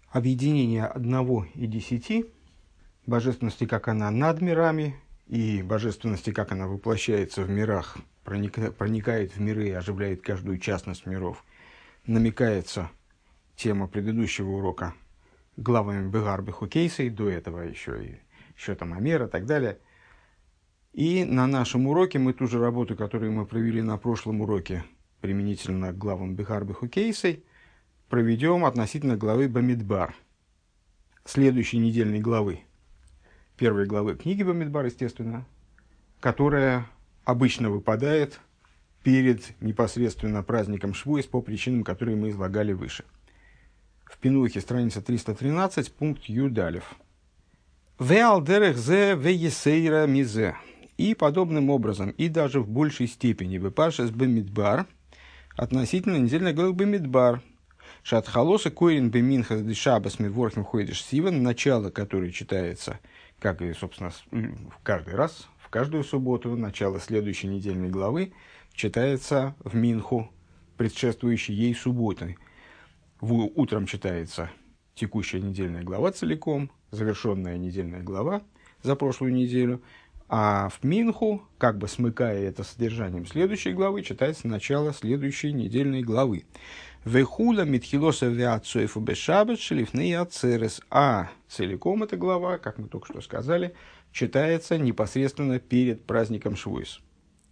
объединение одного и 10, божественности, как она над мирами, и божественности, как она воплощается в мирах, проникает в миры и оживляет каждую частность миров, намекается тема предыдущего урока главами Бегар Бехукейсей, до этого еще там Амер и так далее. И на нашем уроке мы ту же работу, которую мы провели на прошлом уроке, применительно к главам Бегар Бехукейсей, проведем относительно главы Бамидбар, следующей недельной главы, первой главы книги Бамидбар, естественно, которая обычно выпадает перед непосредственно праздником Швуис по причинам, которые мы излагали выше. В Пинухе, страница 313, пункт Юдалев. «Веалдерех зе веесейра мизе». И подобным образом, и даже в большей степени, бепаршес Бамидбар, относительно недельной главы Бамидбар, Шатхалоса Койрин Беминхас Дешабас Миворхим Хойдеш Сиван, начало которой читается, как и, собственно, каждый раз, в каждую субботу, начало следующей недельной главы читается в Минху, предшествующей ей субботы. Утром читается текущая недельная глава целиком, завершенная недельная глава за прошлую неделю, а в Минху, как бы смыкая это содержанием следующей главы, читается начало следующей недельной главы. Вехула митхилоса веацоефу бешабет шлифны ацерес. А целиком эта глава, как мы только что сказали, читается непосредственно перед праздником Швуис.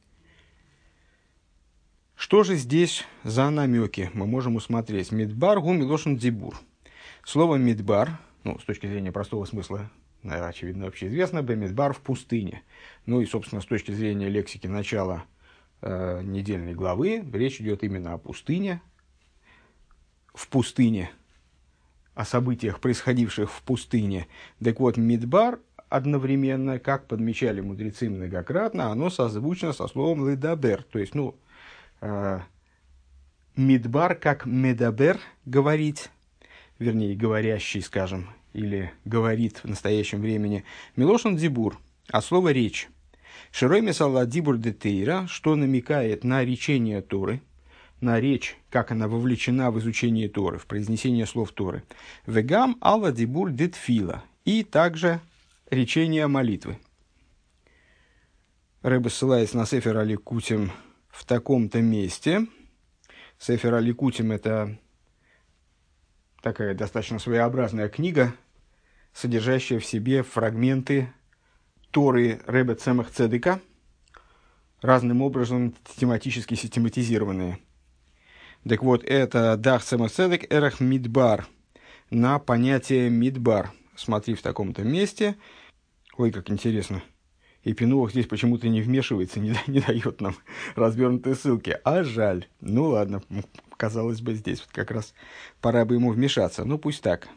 Что же здесь за намеки мы можем усмотреть? Мидбар гу милошен дибур. Слово мидбар, с точки зрения простого смысла, очевидно, общеизвестно, бемидбар в пустыне. Ну и, собственно, с точки зрения лексики начала недельной главы, речь идет именно о пустыне. В пустыне, о событиях, происходивших в пустыне. Так вот, мидбар одновременно, как подмечали мудрецы многократно, оно созвучно со словом ледабер. То есть, мидбар как медабер, говорить, вернее, говорящий, скажем, или говорит в настоящем времени, милошен дибур, а слово речь. Широй мисалла дибур де тейра, что намекает на речение Торы, на речь, как она вовлечена в изучение Торы, в произнесение слов Торы. Вегам алла дибур де тфила, и также речение молитвы. Рэбе ссылается на Сефер Аликутим в таком-то месте. Сефер Аликутим — это такая достаточно своеобразная книга, содержащая в себе фрагменты Торы Ребе Цемах Цедека, разным образом тематически систематизированные. Так вот, это Дах Цемах Цедек Эрах Мидбар, на понятие Мидбар. Смотри в таком-то месте. Ой, как интересно. И Пинуах здесь почему-то не вмешивается, не дает нам развернутые ссылки. А жаль. Ну ладно, казалось бы, здесь вот как раз пора бы ему вмешаться. Ну пусть так.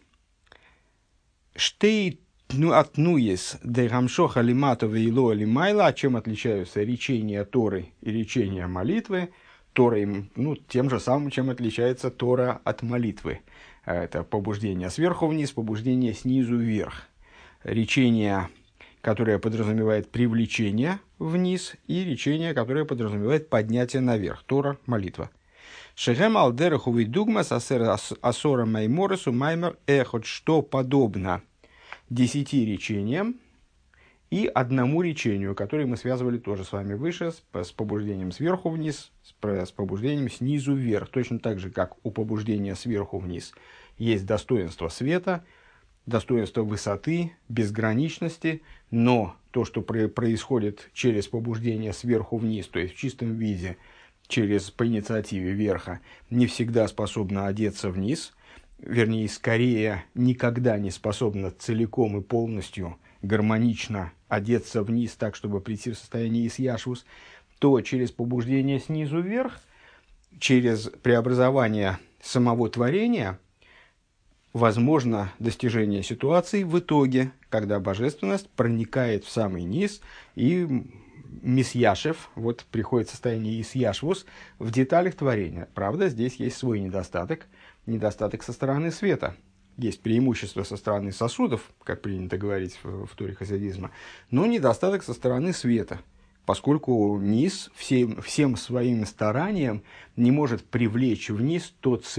Штей атнуес де гамшоха лимато вейло лимайла. Чем отличаются речения Торы и речения молитвы? Тора, тем же самым, чем отличается Тора от молитвы. Это побуждение сверху вниз, побуждение снизу вверх. Речение, которое подразумевает привлечение вниз, и речение, которое подразумевает поднятие наверх. Тора, молитва. Шехем алдераху видугмас асора майморесу маймер эхот, что подобно 10 речениям и одному речению, которое мы связывали тоже с вами выше, с побуждением сверху вниз, с побуждением снизу вверх. Точно так же, как у побуждения сверху вниз есть достоинство света, достоинство высоты, безграничности, но то, что происходит через побуждение сверху вниз, то есть в чистом виде, по инициативе верха, не всегда способно одеться вниз, вернее, скорее, никогда не способно целиком и полностью гармонично одеться вниз так, чтобы прийти в состояние исьяшвус, то через побуждение снизу вверх, через преобразование самого творения, возможно достижение ситуации в итоге, когда божественность проникает в самый низ и мисьяшев, вот приходит состояние исьяшвус в деталях творения. Правда, здесь есть свой недостаток со стороны света. Есть преимущество со стороны сосудов, как принято говорить в Торе хасидизма, но недостаток со стороны света, поскольку низ всем своим старанием не может привлечь вниз тот свет,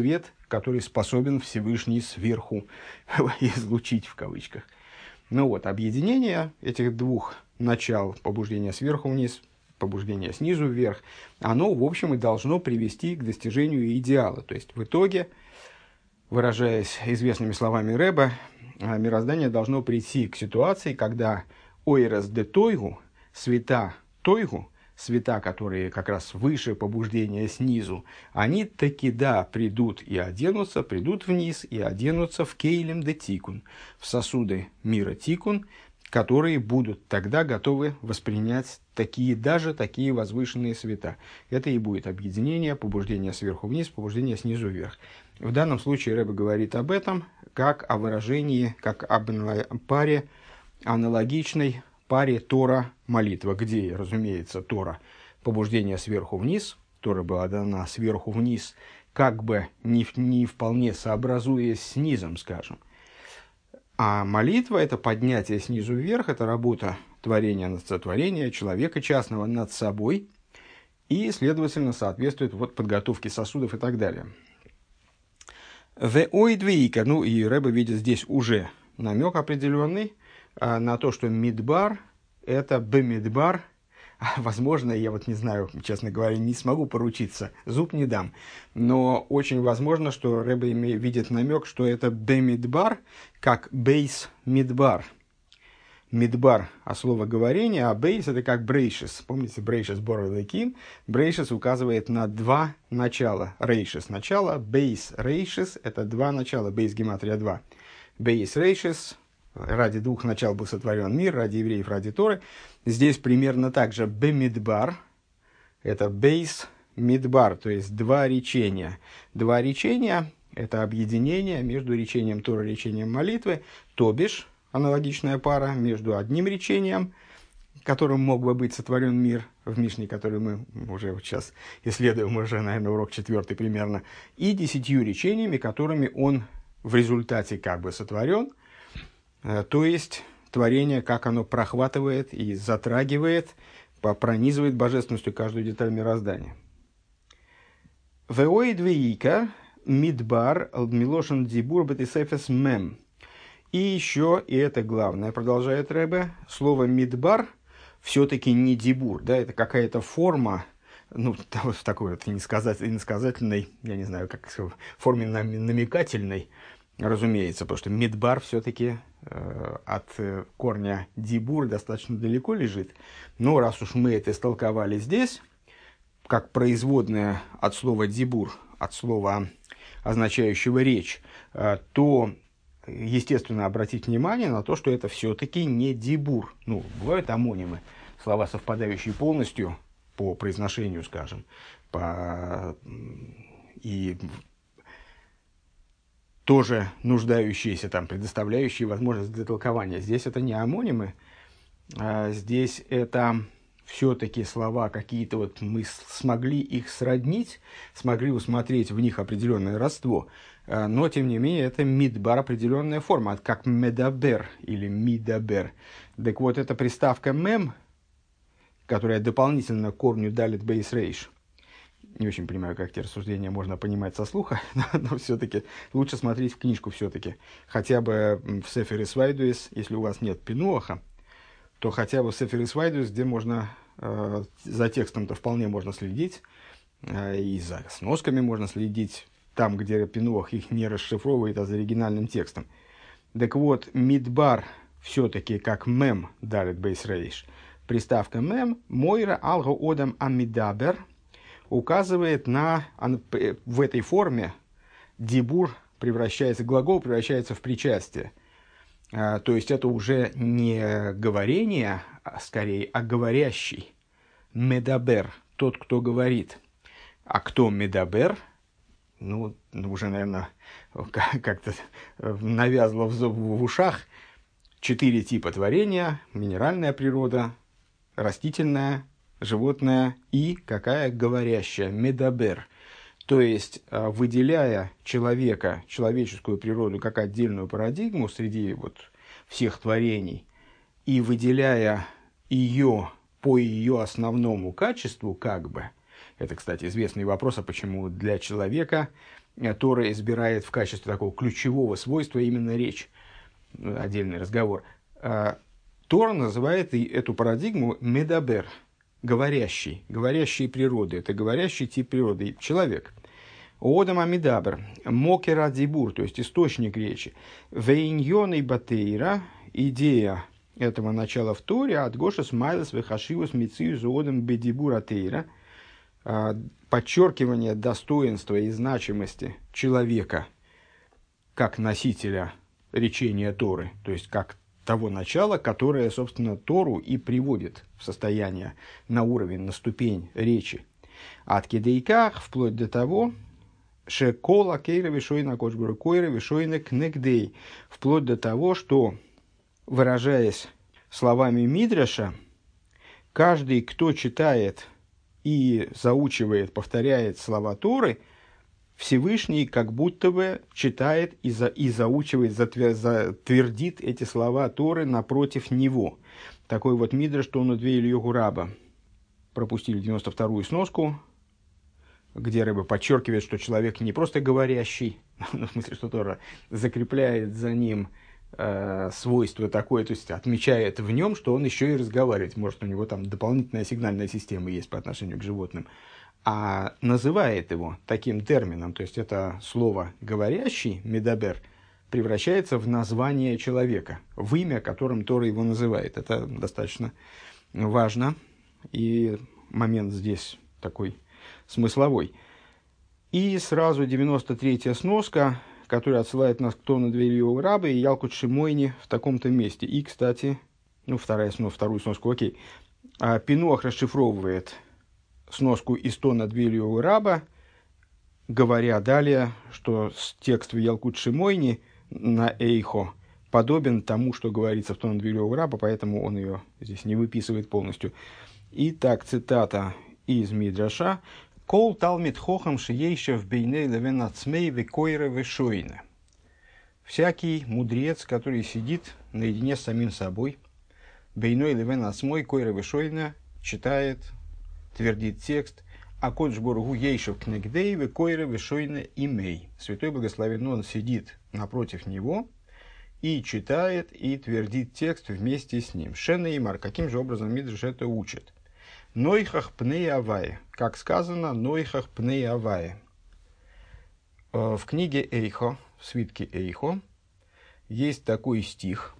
который способен Всевышний сверху излучить, в кавычках. Ну вот, объединение этих двух начал, побуждения сверху вниз, побуждение снизу вверх, оно, в общем, и должно привести к достижению идеала. То есть, в итоге, выражаясь известными словами Рэба, мироздание должно прийти к ситуации, когда ойрес де тойгу, света тойгу, света, которые как раз выше побуждения снизу, они таки да придут и оденутся, придут вниз и оденутся в кейлем де тикун, в сосуды мира тикун, которые будут тогда готовы воспринять даже такие возвышенные света. Это и будет объединение, побуждение сверху вниз, побуждение снизу вверх. В данном случае Рэбе говорит об этом как о выражении, как об паре, аналогичной паре Тора-молитва, где, разумеется, Тора – побуждение сверху вниз, Тора была дана сверху вниз, как бы не вполне сообразуясь с низом, скажем. А молитва – это поднятие снизу вверх, это работа творения над сотворением, человека частного над собой, и, следовательно, соответствует подготовке сосудов и так далее. Веойдвейка, и Рэбе видит здесь уже намек определенный на то, что мидбар – это бемидбар. Возможно, я не знаю, честно говоря, не смогу поручиться, зуб не дам. Но очень возможно, что Рэбе видит намек, что это бемидбар, как бейс мидбар. Мидбар – а слово говорение, а бейс – это как брейшес. Помните, брейшес боровеким? Брейшес указывает на два начала. Рейшес – начало, бейс рейшес – это два начала, бейс гематрия 2. Бейс рейшес – ради двух начал был сотворен мир, ради евреев, ради Торы. Здесь примерно так же бемидбар – это бейс мидбар, то есть два речения. Два речения – это объединение между речением Торы и речением молитвы, то бишь аналогичная пара между одним речением, которым мог бы быть сотворен мир в Мишне, который мы уже сейчас исследуем, уже, наверное, урок 4 примерно, и 10 речениями, которыми он в результате как бы сотворен, то есть творение, как оно прохватывает и затрагивает, пронизывает божественностью каждую деталь мироздания. Веоидвеика мидбар милошен дибур бетисефес мем. И еще, и это главное, продолжает Рэбе, слово «мидбар» все-таки не дибур, да, это какая-то форма, в такой иносказательной, я не знаю, как в форме намекательной, разумеется, потому что мидбар все-таки от корня дибур достаточно далеко лежит. Но раз уж мы это истолковали здесь, как производное от слова дибур, от слова, означающего речь, то естественно, обратить внимание на то, что это все-таки не дибур. Бывают амонимы, слова, совпадающие полностью по произношению, скажем, и тоже нуждающиеся, предоставляющие возможность для толкования. Здесь это не амонимы, здесь это все-таки слова какие-то, мы смогли их сроднить, смогли усмотреть в них определенное родство, но, тем не менее, это мидбар, определенная форма, как медабер или мидабер. Так вот, эта приставка мем, которая дополнительно к корню далит бейс рейш. Не очень понимаю, как эти рассуждения можно понимать со слуха, но все-таки лучше смотреть в книжку все-таки. Хотя бы в Сефер Исвайдуис, если у вас нет пинуаха, то хотя бы в Сефер Исвайдуис, где можно за текстом-то вполне можно следить, и за сносками можно следить, там, где пинуах их не расшифровывает, а за оригинальным текстом. Так вот, мидбар все-таки как мем далит бейс рейш. Приставка мем, мойра алго одам амидабер, указывает в этой форме дибур глагол превращается в причастие. То есть это уже не говорение, а скорее, а говорящий. Медабер, тот, кто говорит. А кто медабер? Уже, наверное, как-то навязло в ушах. 4 типа творения: минеральная природа, растительная, животная и какая говорящая, медабер. То есть, выделяя человека, человеческую природу как отдельную парадигму среди всех творений и выделяя ее по ее основному качеству, это, кстати, известный вопрос, а почему для человека Тора избирает в качестве такого ключевого свойства именно речь. Отдельный разговор. Тора называет эту парадигму медабер, говорящий, говорящей природы. Это говорящий тип природы, человек. Одам амидабер, мокера дибур, то есть источник речи. Вейньон и батейра, идея этого начала в Торе, от Гоша смайлес вехашивус мициус одам бедибура тейра, подчеркивание достоинства и значимости человека как носителя речения Торы, то есть как того начала, которое, собственно, Тору и приводит в состояние, на уровень, на ступень речи. От кидейках, вплоть до того, шекола кейра вишойна кочбура койра вишойна кнегдей, вплоть до того, что, выражаясь словами Мидраша, каждый, кто читает и заучивает, повторяет слова Торы, Всевышний как будто бы читает и заучивает, твердит эти слова Торы напротив него. Такой вот мидраш, что он две Ильёгу Раба. Пропустили 92-ю сноску, где Рэбе подчеркивает, что человек не просто говорящий, в смысле, что Тора закрепляет за ним свойство такое, то есть отмечает в нем, что он еще и разговаривает. Может, у него там дополнительная сигнальная система есть по отношению к животным. А называет его таким термином, то есть это слово «говорящий», «медабер», превращается в название человека, в имя, которым Тора его называет. Это достаточно важно, и момент здесь такой смысловой. И сразу 93-я сноска, которая отсылает нас к тону двери Ильёгу Рабы и Ялкут Шимойни в таком-то месте. И, кстати, вторую сноску, окей. Пинуах расшифровывает сноску из тона двери Ильёгу Раба, говоря далее, что текст в Ялкут Шимойни на Эйхо подобен тому, что говорится в тоне двери Ильёгу Раба, поэтому он ее здесь не выписывает полностью. Итак, цитата из Мидраша. «Кол талмид хохам шиейшев бейней левен ацмей векойре вешойне». Всякий мудрец, который сидит наедине с самим собой, бейной левен ацмой койре вешойне, читает, твердит текст, а кодж боргу ейшев кнегдей векойре вешойне имей. Святой Благословен он сидит напротив него и читает, и твердит текст вместе с ним. Шен и Мар, каким же образом Мидраш это учит? Нойхах пней авай, как сказано, нойхах пней авай. В книге Эйхо, в свитке Эйхо, есть такой стих,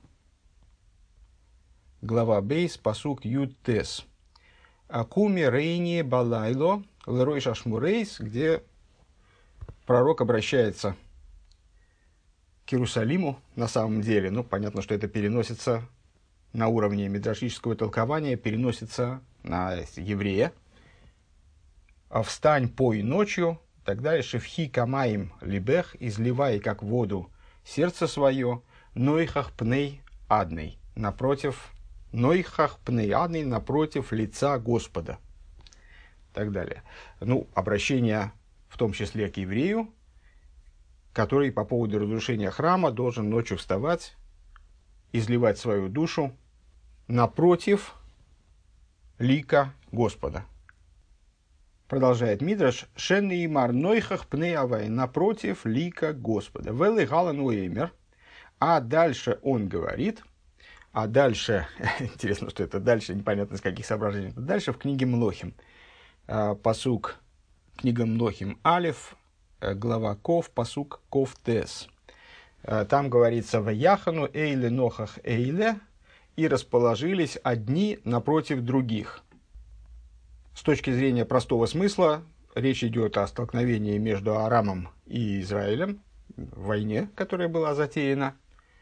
глава Бейс, пасук Юд Тес. Акуми рейни балайло лерой шашмурейс, где пророк обращается к Иерусалиму на самом деле. Ну, понятно, что это переносится на уровне мидрашического толкования, переносится на еврея. «Встань, пой ночью», и так далее. «Шевхи камаим либех», изливай как воду сердце свое, «нойхах пней адный», напротив, «нойхах пней адный», напротив лица Господа. И так далее. Ну, обращение в том числе к еврею, который по поводу разрушения храма должен ночью вставать, изливать свою душу напротив лика Господа. Продолжает Мидраш, «Шенни мар нойхах пней авай», напротив лика Господа. «Велы галан уэймер», а дальше он говорит, а дальше, интересно, что это дальше, непонятно с каких соображений, дальше в книге Млохим, пасук, книга Млохим Алеф, глава Ков, пасук Ков Тес. Там говорится «Ваяхану эйле нохах эйле», и расположились одни напротив других. С точки зрения простого смысла, речь идет о столкновении между Арамом и Израилем, в войне, которая была затеяна.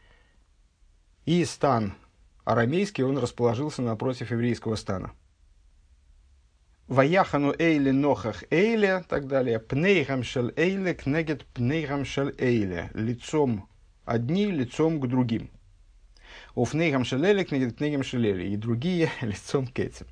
И стан арамейский, он расположился напротив еврейского стана. «Ваяхану эйле нохах эйле», так далее, «пнейхам шел эйле кнегет пнейхам шел эйле», лицом одни, лицом к другим. «Уфнейхам шел эйле кнегет пнейхам шел эйле», и другие лицом к этим.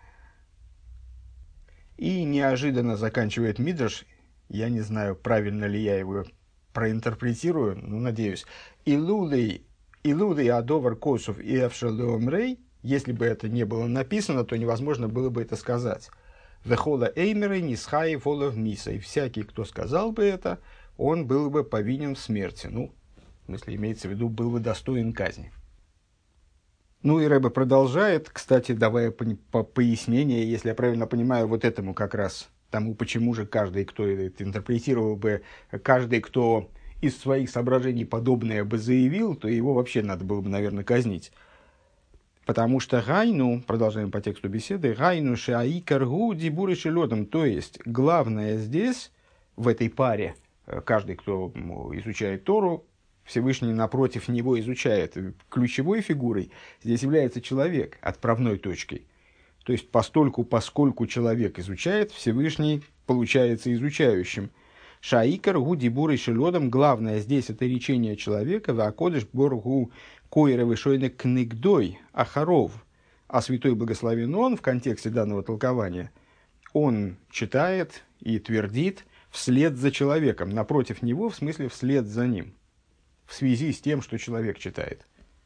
И неожиданно заканчивает Мидраш, я не знаю, правильно ли я его проинтерпретирую, но надеюсь. «Илулей адовар косов и авшалеомрей», если бы это не было написано, то невозможно было бы это сказать. «Вехола эймеры нисхай волов миса», и всякий, кто сказал бы это, он был бы повинен в смерти. Ну, в смысле, имеется в виду, был бы достоин казни. Ну и Рэбе продолжает, кстати, давая пояснение, если я правильно понимаю, вот этому как раз, тому, почему же каждый, кто это интерпретировал бы, каждый, кто из своих соображений подобное бы заявил, то его вообще надо было бы, наверное, казнить. Потому что гайну, продолжаем по тексту беседы, гайну шаикар гу дибуры шелодом, то есть главное здесь, в этой паре, каждый, кто изучает Тору, Всевышний напротив него изучает. Ключевой фигурой здесь является человек, отправной точкой. То есть, поскольку человек изучает, Всевышний получается изучающим. Шаикар гу дибуры шелодом, главное здесь это речение человека, вакодыш боргу койревы шойны книгдой ахаров, а святой благословен он в контексте данного толкования, он читает и твердит вслед за человеком, напротив него, в смысле вслед за ним, в связи с тем, что человек читает.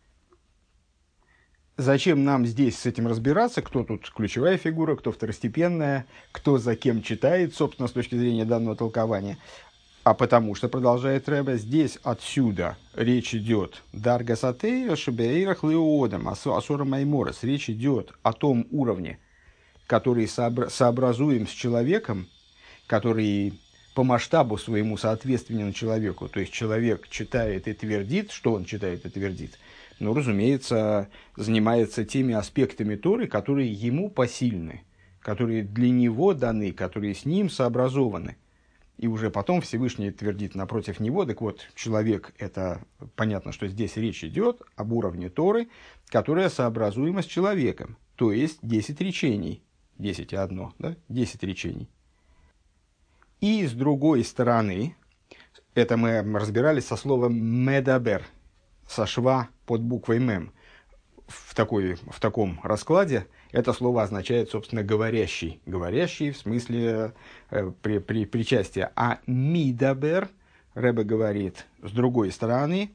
Зачем нам здесь с этим разбираться, кто тут ключевая фигура, кто второстепенная, кто за кем читает, собственно, с точки зрения данного толкования. А потому что, продолжает Ребе, здесь отсюда речь идет «Дарга сатейра шебеирах леодам асора майморес». Речь идет о том уровне, который сообразуем с человеком, который по масштабу своему соответственен человеку. То есть человек читает и твердит, что он читает и твердит, но, разумеется, занимается теми аспектами Торы, которые ему посильны, которые для него даны, которые с ним сообразованы. И уже потом Всевышний твердит напротив него. Так вот, человек, это понятно, что здесь речь идет об уровне Торы, которая сообразуема с человеком. То есть 10 речений. 10 и 1, да? 10 речений. И с другой стороны, это мы разбирались со словом «медабер», со шва под буквой «мем». В таком раскладе это слово означает, собственно, «говорящий». «Говорящий» в смысле причастия. А «мидабер», Ребе говорит, с другой стороны,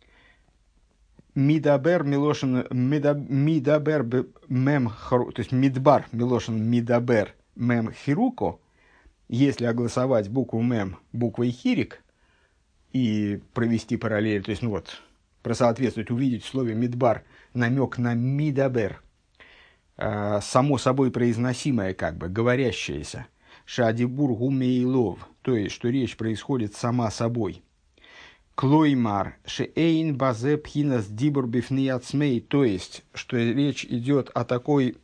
«мидабер милошен мидабер мем», то есть «мидбар милошен мидабер мем хируко», если огласовать букву «мем» буквой «хирик» и провести параллель, то есть, ну вот, просоответствовать, увидеть в слове «мидбар» намек на «мидабер», само собой произносимое, как бы, говорящееся, «шадибур гумейлов», то есть, что речь происходит сама собой. «Клоймар шеэйн базе пхинас дибур бифни ацмей», то есть, что речь идет о такой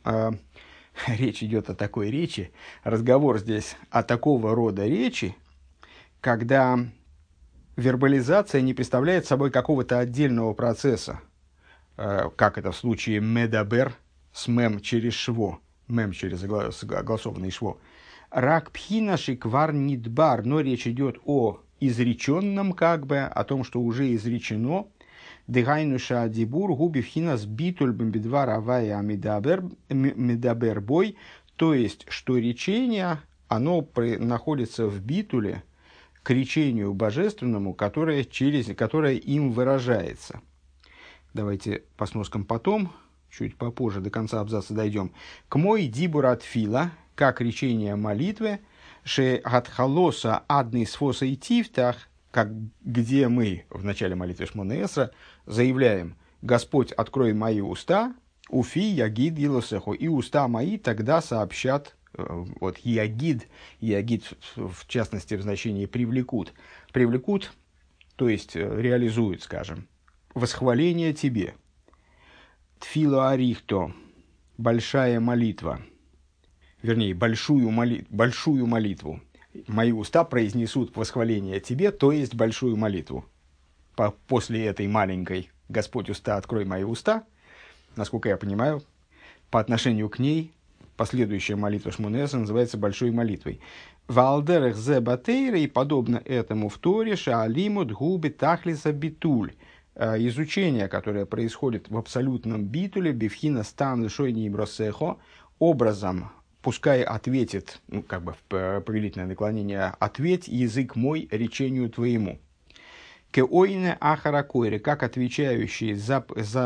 речи, разговор здесь о такого рода речи, когда вербализация не представляет собой какого-то отдельного процесса, как это в случае медабер с мем через шво, мем через огласованный шво. Рак пхина шиквар нидбар, но речь идет о изреченном, как бы, о том, что уже изречено. Дегайнуша дибур губи пхинас битуль бимбидвар авая медабер бой, то есть, что речение, оно находится в битуле к речению божественному, которое им выражается. Давайте по сноскам потом, чуть попозже, до конца абзаца дойдем. К мой дибур от фила, как речение молитвы, ше гатхалоса адный сфоса и тифтах, где мы в начале молитвы Шмона Эсра заявляем: «Господь, открой мои уста, уфи ягид елосеху», и уста мои тогда сообщат, вот ягид в частности в значении привлекут, то есть реализуют, скажем, восхваление тебе. Тфило арихто, большая молитва, вернее, большую молитву. Мои уста произнесут восхваление тебе, то есть большую молитву. После этой маленькой «Господь, уста, открой мои уста», насколько я понимаю, по отношению к ней последующая молитва Шмона Эсра называется большой молитвой. «Валдерех зе батейра», и подобно этому в Торе, «шаалимут губи тахлиса битуль», изучение, которое происходит в абсолютном битуле, бифхина стан лишойни бросехо, образом, пускай ответит, ну, как бы в повелительное наклонение, «ответь, язык мой, речению твоему». Кеойне ахаракойре, как отвечающий за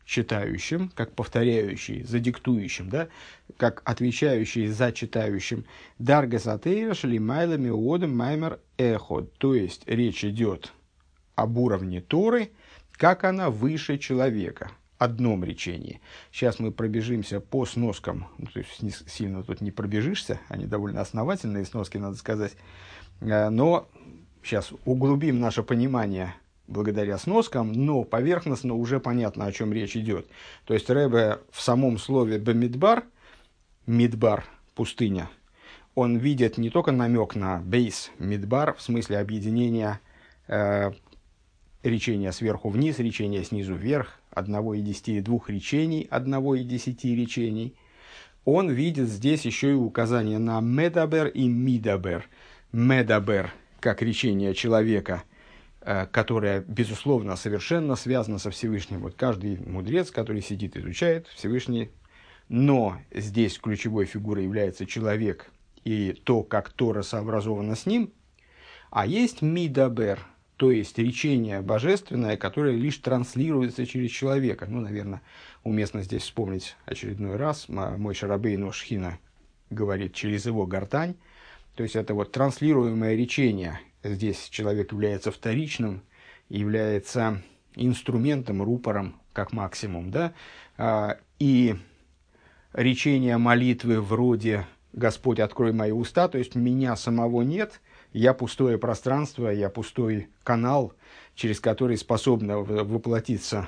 читающим, как повторяющий за диктующим, да, как отвечающий за читающим. Даргас атеира шлимайла миодом маймер эход. То есть речь идет об уровне Торы, как она выше человека. Одном речении. Сейчас мы пробежимся по сноскам. То есть сильно тут не пробежишься. Они довольно основательные сноски, надо сказать. Но сейчас углубим наше понимание благодаря сноскам, но поверхностно уже понятно, о чем речь идет. То есть Ребе в самом слове «бемидбар», «мидбар» – пустыня, он видит не только намек на «бейс», «мидбар» в смысле объединения речения сверху вниз, речения снизу вверх, одного и 10, двух речений, одного и 10 речений. Он видит здесь еще и указание на «медабер» и «мидабер». «Медабер» как речение человека, которое, безусловно, совершенно связано со Всевышним. Вот каждый мудрец, который сидит, изучает Всевышний, но здесь ключевой фигурой является человек и то, как Тора сообразована с ним. А есть «мидабер», то есть речение божественное, которое лишь транслируется через человека. Ну, наверное, уместно здесь вспомнить очередной раз. Моше Рабейну Шхина говорит через его гортань. То есть это вот транслируемое речение. Здесь человек является вторичным, является инструментом, рупором, как максимум. Да? И речение молитвы вроде «Господь, открой мои уста», то есть меня самого нет, я пустое пространство, я пустой канал, через который способно воплотиться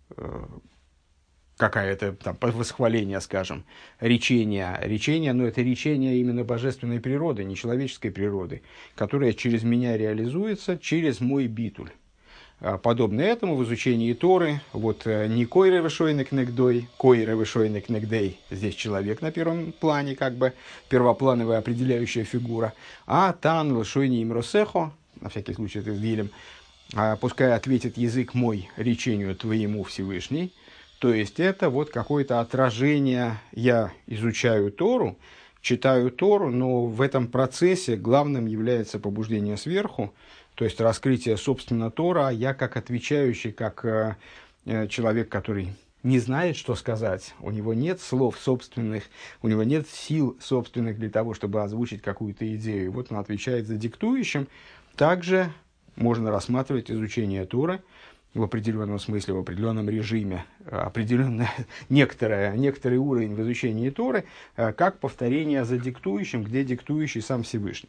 какое-то там восхваление, скажем, речение, но это речение именно божественной природы, не человеческой природы, которое через меня реализуется, через мой битуль. Подобно этому в изучении Торы, вот не койре вышойник негдой, койре вышойник негдей, здесь человек на первом плане, как бы первоплановая определяющая фигура, а тан вышойни имросехо, на всякий случай это вилем, пускай ответит язык мой речению твоему Всевышний. То есть это вот какое-то отражение, я изучаю Тору, читаю Тору, но в этом процессе главным является побуждение сверху, то есть раскрытие собственно Тора, а я как отвечающий, как человек, который не знает, что сказать, у него нет слов собственных, у него нет сил собственных для того, чтобы озвучить какую-то идею. И вот он отвечает за диктующим. Также можно рассматривать изучение Торы в определенном смысле, в определенном режиме, некоторый уровень в изучении Торы, как повторение за диктующим, где диктующий сам Всевышний.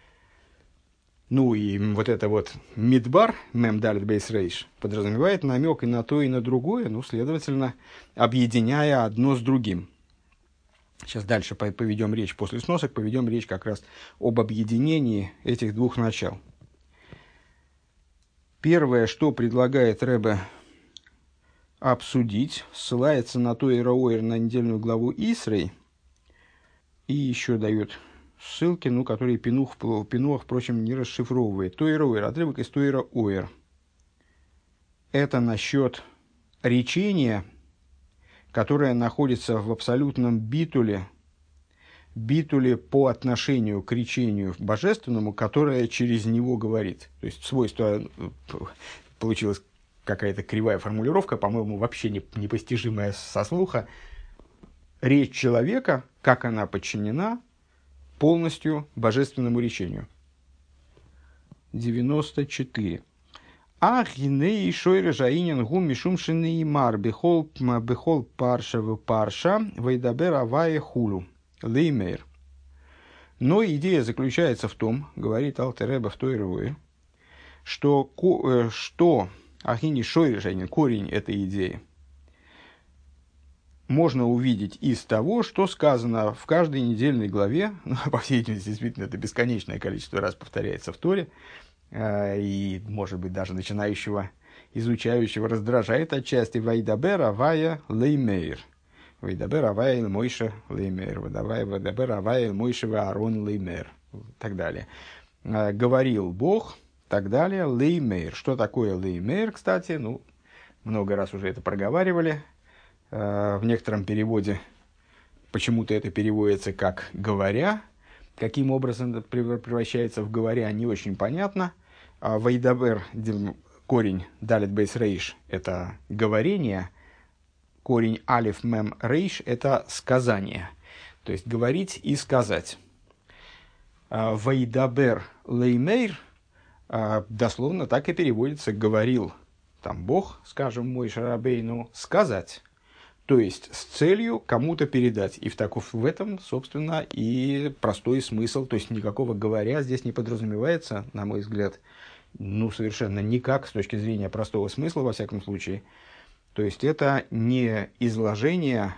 Ну и вот это вот мидбар, мем далит бейс рейш, подразумевает намек и на то, и на другое, ну, следовательно, объединяя одно с другим. Сейчас дальше поведем речь, после сносок поведем речь как раз об объединении этих двух начал. Первое, что предлагает Ребе обсудить, ссылается на Тойра Ойр, на недельную главу Исрей, и еще дает ссылки, ну, которые Пинуах, впрочем, не расшифровывает. Тойра Ойр, отрывок из Тойра Ойр. Это насчет речения, которое находится в абсолютном битуле по отношению к речению божественному, которое через него говорит. То есть свойство, получилась какая-то кривая формулировка, по-моему, вообще непостижимая со слуха. Речь человека, как она подчинена полностью божественному речению. 94. Ах, гиней шойре жаинен гум мишум шинеймар бехол парша в парша вейдабер авае хулу леймейр. Но идея заключается в том, говорит Алтер Ребе в Тойре Ойр, что ахини шойре жаинен, корень этой идеи, можно увидеть из того, что сказано в каждой недельной главе, ну, по всей видимости, действительно, это бесконечное количество раз повторяется в Торе, и, может быть, даже начинающего, изучающего раздражает отчасти «Вайдабер авая леймейр». «Вайдабер авая мойше леймейр». «Вайдабер авая мойше ваарон леймейр». И так далее. «Говорил Бог», так далее, леймейр. Что такое леймейр, кстати? Ну, много раз уже это проговаривали. В некотором переводе почему-то это переводится как «говоря». Каким образом это превращается в «говоря», не очень понятно. «Вайдабер», корень «далит бейс рейш» – это «говорение», корень алиф мем рейш – это сказание, то есть говорить и сказать. Вайдабер леймейр дословно так и переводится «говорил». Там Бог, скажем, Моше Рабейну, сказать. То есть с целью кому-то передать. И в этом, собственно, и простой смысл. То есть никакого говоря здесь не подразумевается, на мой взгляд, совершенно никак с точки зрения простого смысла, во всяком случае. То есть это не изложение,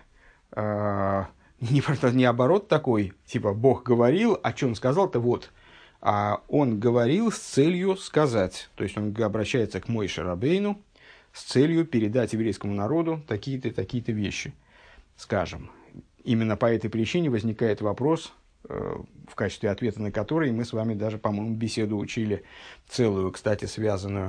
не оборот такой, типа Бог говорил, а что он сказал-то вот. А он говорил с целью сказать. То есть он обращается к Моше Рабейну с целью передать еврейскому народу такие-то, такие-то вещи. Скажем, именно по этой причине возникает вопрос, в качестве ответа на который мы с вами даже, по-моему, беседу учили целую, кстати, связанную,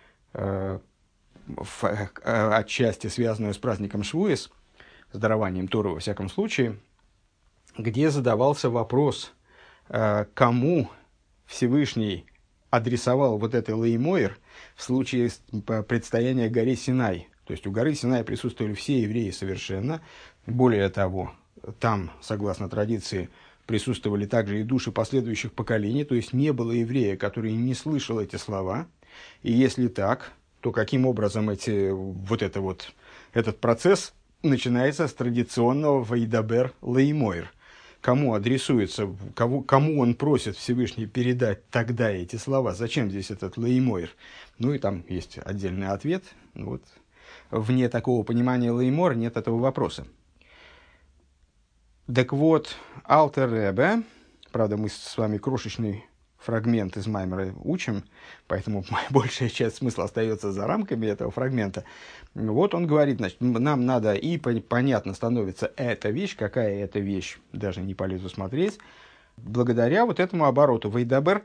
отчасти связанную с праздником Швуэс, с дарованием Торы во всяком случае, где задавался вопрос, кому Всевышний адресовал вот это Леймойр в случае предстояния горе Синай. То есть у горы Синай присутствовали все евреи совершенно. Более того, там, согласно традиции, присутствовали также и души последующих поколений. То есть не было еврея, который не слышал эти слова. И если так, то каким образом этот процесс начинается с традиционного «Вайдабер Леймойр». Кому адресуется, кому он просит Всевышний передать тогда эти слова, зачем здесь этот леймойр? И там есть отдельный ответ. Вне такого понимания леймор нет этого вопроса. Так вот, Алтер Ребе, правда, мы с вами крошечный фрагмент из Маймера учим, поэтому большая часть смысла остается за рамками этого фрагмента. Вот он говорит, значит, нам надо и понятно становится эта вещь, какая это вещь, даже не полезу смотреть, благодаря вот этому обороту. Вайдабер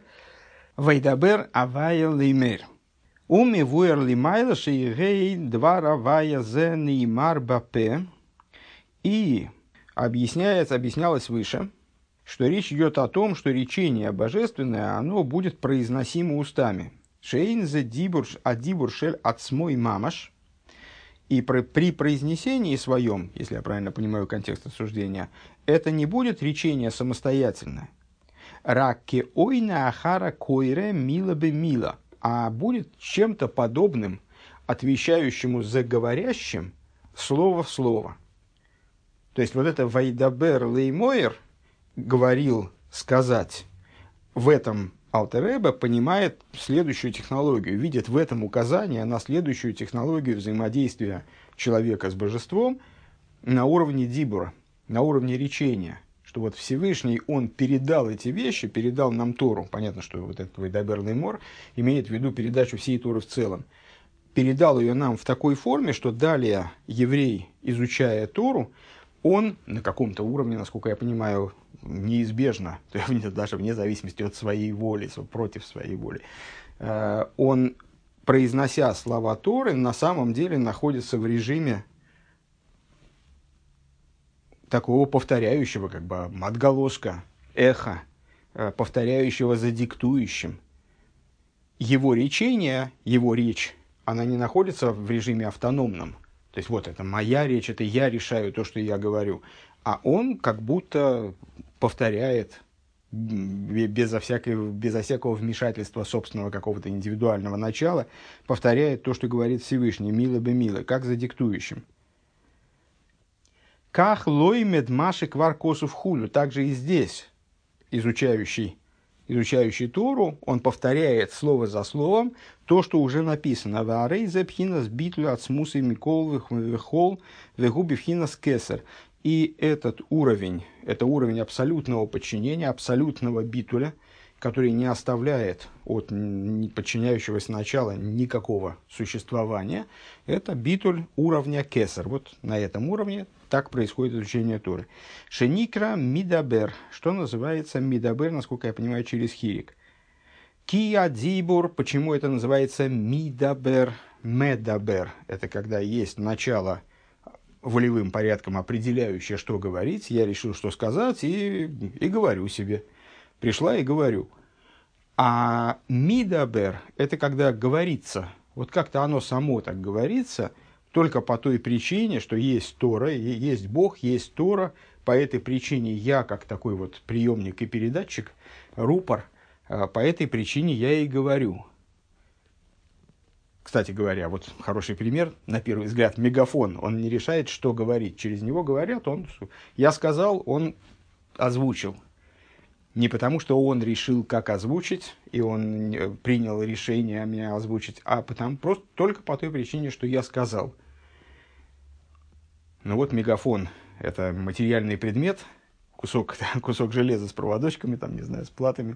авая леймер. Уми вуэр лимайла шейгей двар авая зе неймар бапе. И объяснялось выше, что речь идет о том, что речение божественное, оно будет произносимо устами. Шейн зе дибур шель ацмой мамаш. И при произнесении своем, если я правильно понимаю контекст обсуждения, это не будет речение самостоятельное. Ракке ойна ахара койре мила бе мила. А будет чем-то подобным, отвечающему за говорящим слово в слово. То есть вот это «Вайдабер леймойер» говорил сказать, в этом Алтер Ребе понимает следующую технологию, видит в этом указание на следующую технологию взаимодействия человека с божеством на уровне дибура, на уровне речения. Что вот Всевышний, он передал эти вещи, передал нам Тору. Понятно, что вот этот «Вайдабер леймойер» имеет в виду передачу всей Торы в целом. Передал ее нам в такой форме, что далее еврей, изучая Тору, он на каком-то уровне, насколько я понимаю, неизбежно, даже вне зависимости от своей воли, против своей воли, он, произнося слова Торы, на самом деле находится в режиме такого повторяющего, как бы отголоска, эха, повторяющего за диктующим. Его речение, его речь, она не находится в режиме автономном. То есть вот это моя речь, это я решаю то, что я говорю. А он как будто повторяет безо всякого вмешательства собственного какого-то индивидуального начала, повторяет то, что говорит Всевышний, мило бы мило, как за диктующим. Ках лоймед маши квар косу в хулю. Также и здесь изучающий Тору, он повторяет слово за словом то, что уже написано. Ваарей зепхинас битлю от смусы микол вехол вегуби вхинас кесар. И этот уровень, это уровень абсолютного подчинения, абсолютного битуля, который не оставляет от подчиняющегося начала никакого существования, это битуль уровня кесар. Вот на этом уровне так происходит изучение Торы. Шеникра мидабер, что называется мидабер, насколько я понимаю, через хирик. Кия дибур, почему это называется мидабер, медабер? Это когда есть начало волевым порядком определяющее, что говорить. Я решил, что сказать, и говорю себе. Пришла и говорю. А мидабер – это когда говорится. Вот как-то оно само так говорится, только по той причине, что есть Тора, есть Бог, есть Тора. По этой причине я, как такой вот приемник и передатчик, рупор, по этой причине я и говорю. Кстати говоря, вот хороший пример, на первый взгляд, мегафон. Он не решает, что говорить. Через него говорят, я сказал, он озвучил. Не потому, что он решил, как озвучить, и он принял решение меня озвучить, а просто только по той причине, что я сказал. Ну вот мегафон – это материальный предмет, кусок железа с проводочками, там, не знаю, с платами.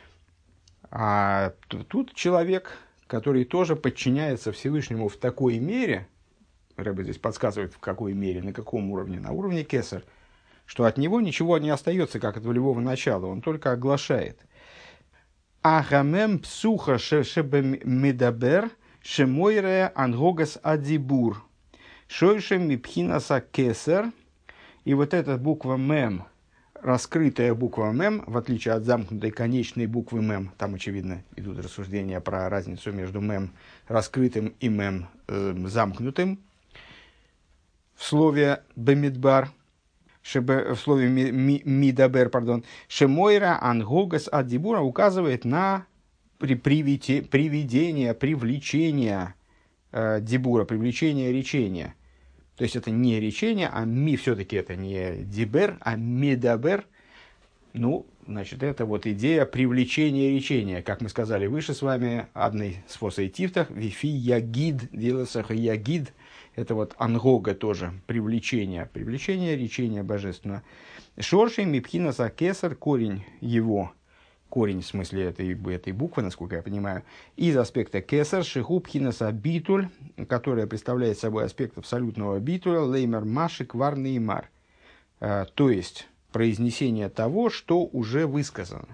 А тут человек, который тоже подчиняется Всевышнему в такой мере, Рэбе здесь подсказывает, в какой мере, на каком уровне, на уровне кесар, что от него ничего не остается, как от волевого начала, он только оглашает. Ахамем псуха шебе медабер шемойре ангогас адибур шойшем мипхинаса кесар. И вот эта буква мем, раскрытая буква мем, в отличие от замкнутой конечной буквы мем, там, очевидно, идут рассуждения про разницу между мем раскрытым и мем замкнутым, в слове бемидбар, в слове мидабер, шемойра ангогас адибура указывает на приведение, привлечение дибура, привлечение речения. То есть это не речение, а все-таки это не дибер, а мидабер. Ну, значит, это вот идея привлечения речения. Как мы сказали выше с вами, одной с фосой тифтах, вифи ягид, деласаха ягид. Это вот ангога тоже, привлечение речения божественного. Шоршей мипхинаса кесар, корень его, корень в смысле этой буквы, насколько я понимаю, из аспекта кесар, шиху пхинаса битуль, которая представляет собой аспект абсолютного битуля, леймер машик варный мар. То есть, произнесение того, что уже высказано.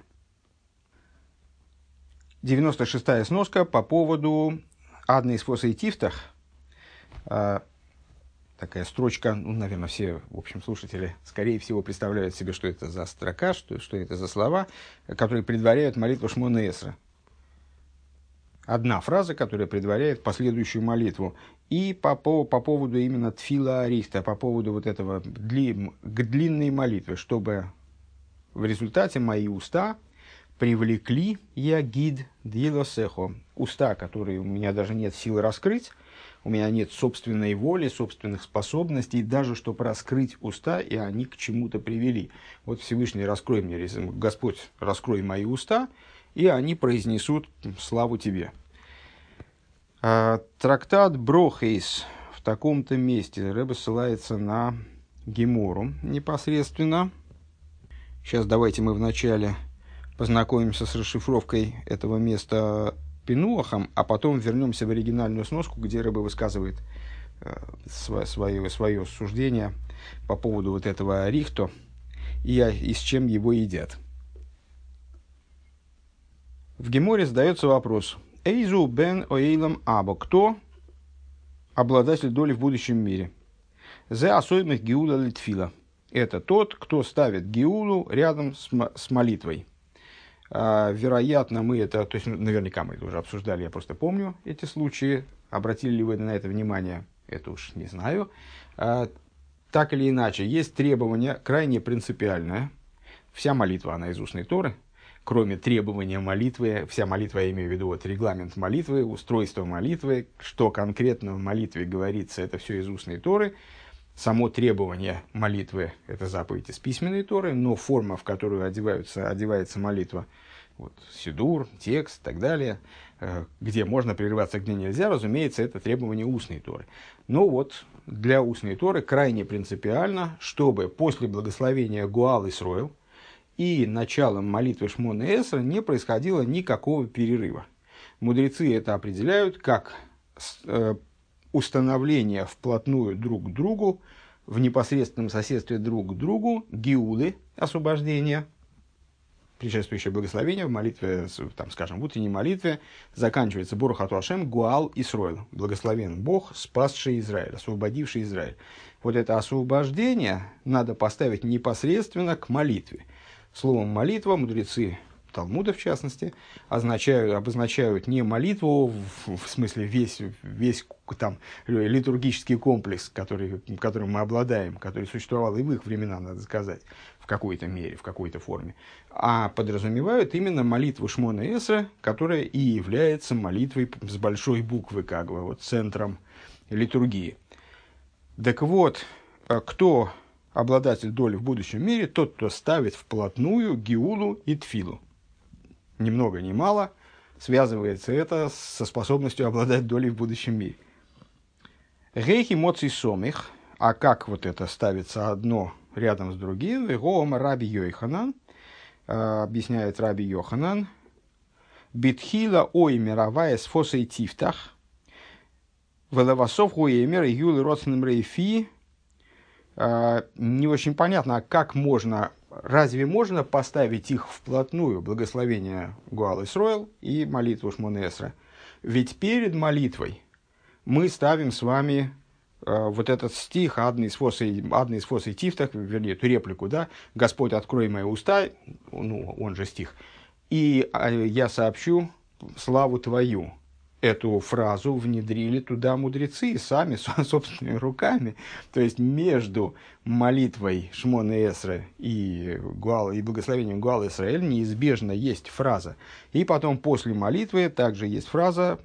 96-я сноска по поводу адной из фосой тифтах. Такая строчка, ну, наверное, все, в общем, слушатели, скорее всего, представляют себе, что это за строка, что это за слова, которые предваряют молитву Шмона Эсра. Одна фраза, которая предваряет последующую молитву. И по поводу именно тфила арихта, по поводу вот этого длинной молитвы, чтобы в результате мои уста привлекли ягид дилосехо, уста, которые у меня даже нет силы раскрыть, у меня нет собственной воли, собственных способностей, даже чтобы раскрыть уста, и они к чему-то привели. Вот Всевышний, раскрой мне, Господь, раскрой мои уста, и они произнесут славу Тебе. Трактат Брохейс в таком-то месте. Рэбе ссылается на Гемору непосредственно. Сейчас давайте мы вначале познакомимся с расшифровкой этого места Пинуахом, а потом вернемся в оригинальную сноску, где Рэбе высказывает свое суждение по поводу вот этого арихто и с чем его едят. В Геморе задается вопрос: Эйзу бен оэйлам або, кто обладатель доли в будущем мире? Зе асоймых геула литфила. Это тот, кто ставит геулу рядом с молитвой. Вероятно, мы это, то есть наверняка мы это уже обсуждали, я просто помню эти случаи. Обратили ли вы на это внимание? Это уж не знаю. Так или иначе, есть требование крайне принципиальное. Вся молитва, она из устной Торы. Кроме требования молитвы, вся молитва, я имею в виду вот регламент молитвы, устройство молитвы, что конкретно в молитве говорится, это все из устной Торы. Само требование молитвы – это заповедь из письменной Торы, но форма, в которую одевается молитва, вот, сидур, текст и так далее, где можно прерываться, где нельзя, разумеется, это требование устной Торы. Но вот для устной Торы крайне принципиально, чтобы после благословения Гуал Исроэл и началом молитвы Шмона Эсра не происходило никакого перерыва. Мудрецы это определяют как установление вплотную друг к другу, в непосредственном соседстве друг к другу, геулы, освобождения, предшествующее благословение в молитве, там, скажем, в утренней молитве, заканчивается Борух ату Ашем Гуал Исроэл, благословен Бог, спасший Израиль, освободивший Израиль. Вот это освобождение надо поставить непосредственно к молитве. Словом молитва мудрецы Талмуда в частности, обозначают не молитву в смысле весь там, литургический комплекс, которым мы обладаем, который существовал и в их времена, надо сказать, в какой-то мере, в какой-то форме, а подразумевают именно молитву Шмона Эсра, которая и является молитвой с большой буквы, как бы, вот, центром литургии. Так вот, кто обладатель доли в будущем мире? Тот, кто ставит вплотную Геулу и Тфилу. Ни много ни мало связывается это со способностью обладать долей в будущем мире. Гейхи моций сомих, а как вот это ставится одно рядом с другим? Вегома Раби Йоханан, объясняет Раби Йоханан, битхила ой мировая с фосой тифтах, велавасов гуэмер и юлы родственным рейфи. Не очень понятно, а как можно, разве можно поставить их вплотную, благословение Гуал Исроэл и молитву Шмона Эсра? Ведь перед молитвой мы ставим с вами вот этот стих, адный с фосой тифтах, вернее, эту реплику, да, «Господь, открой мои уста», ну, он же стих, «и я сообщу славу Твою». Эту фразу внедрили туда мудрецы сами, собственными руками. То есть, между молитвой Шмона Эсра и благословением Гуал Исраэль неизбежно есть фраза. И потом, после молитвы, также есть фраза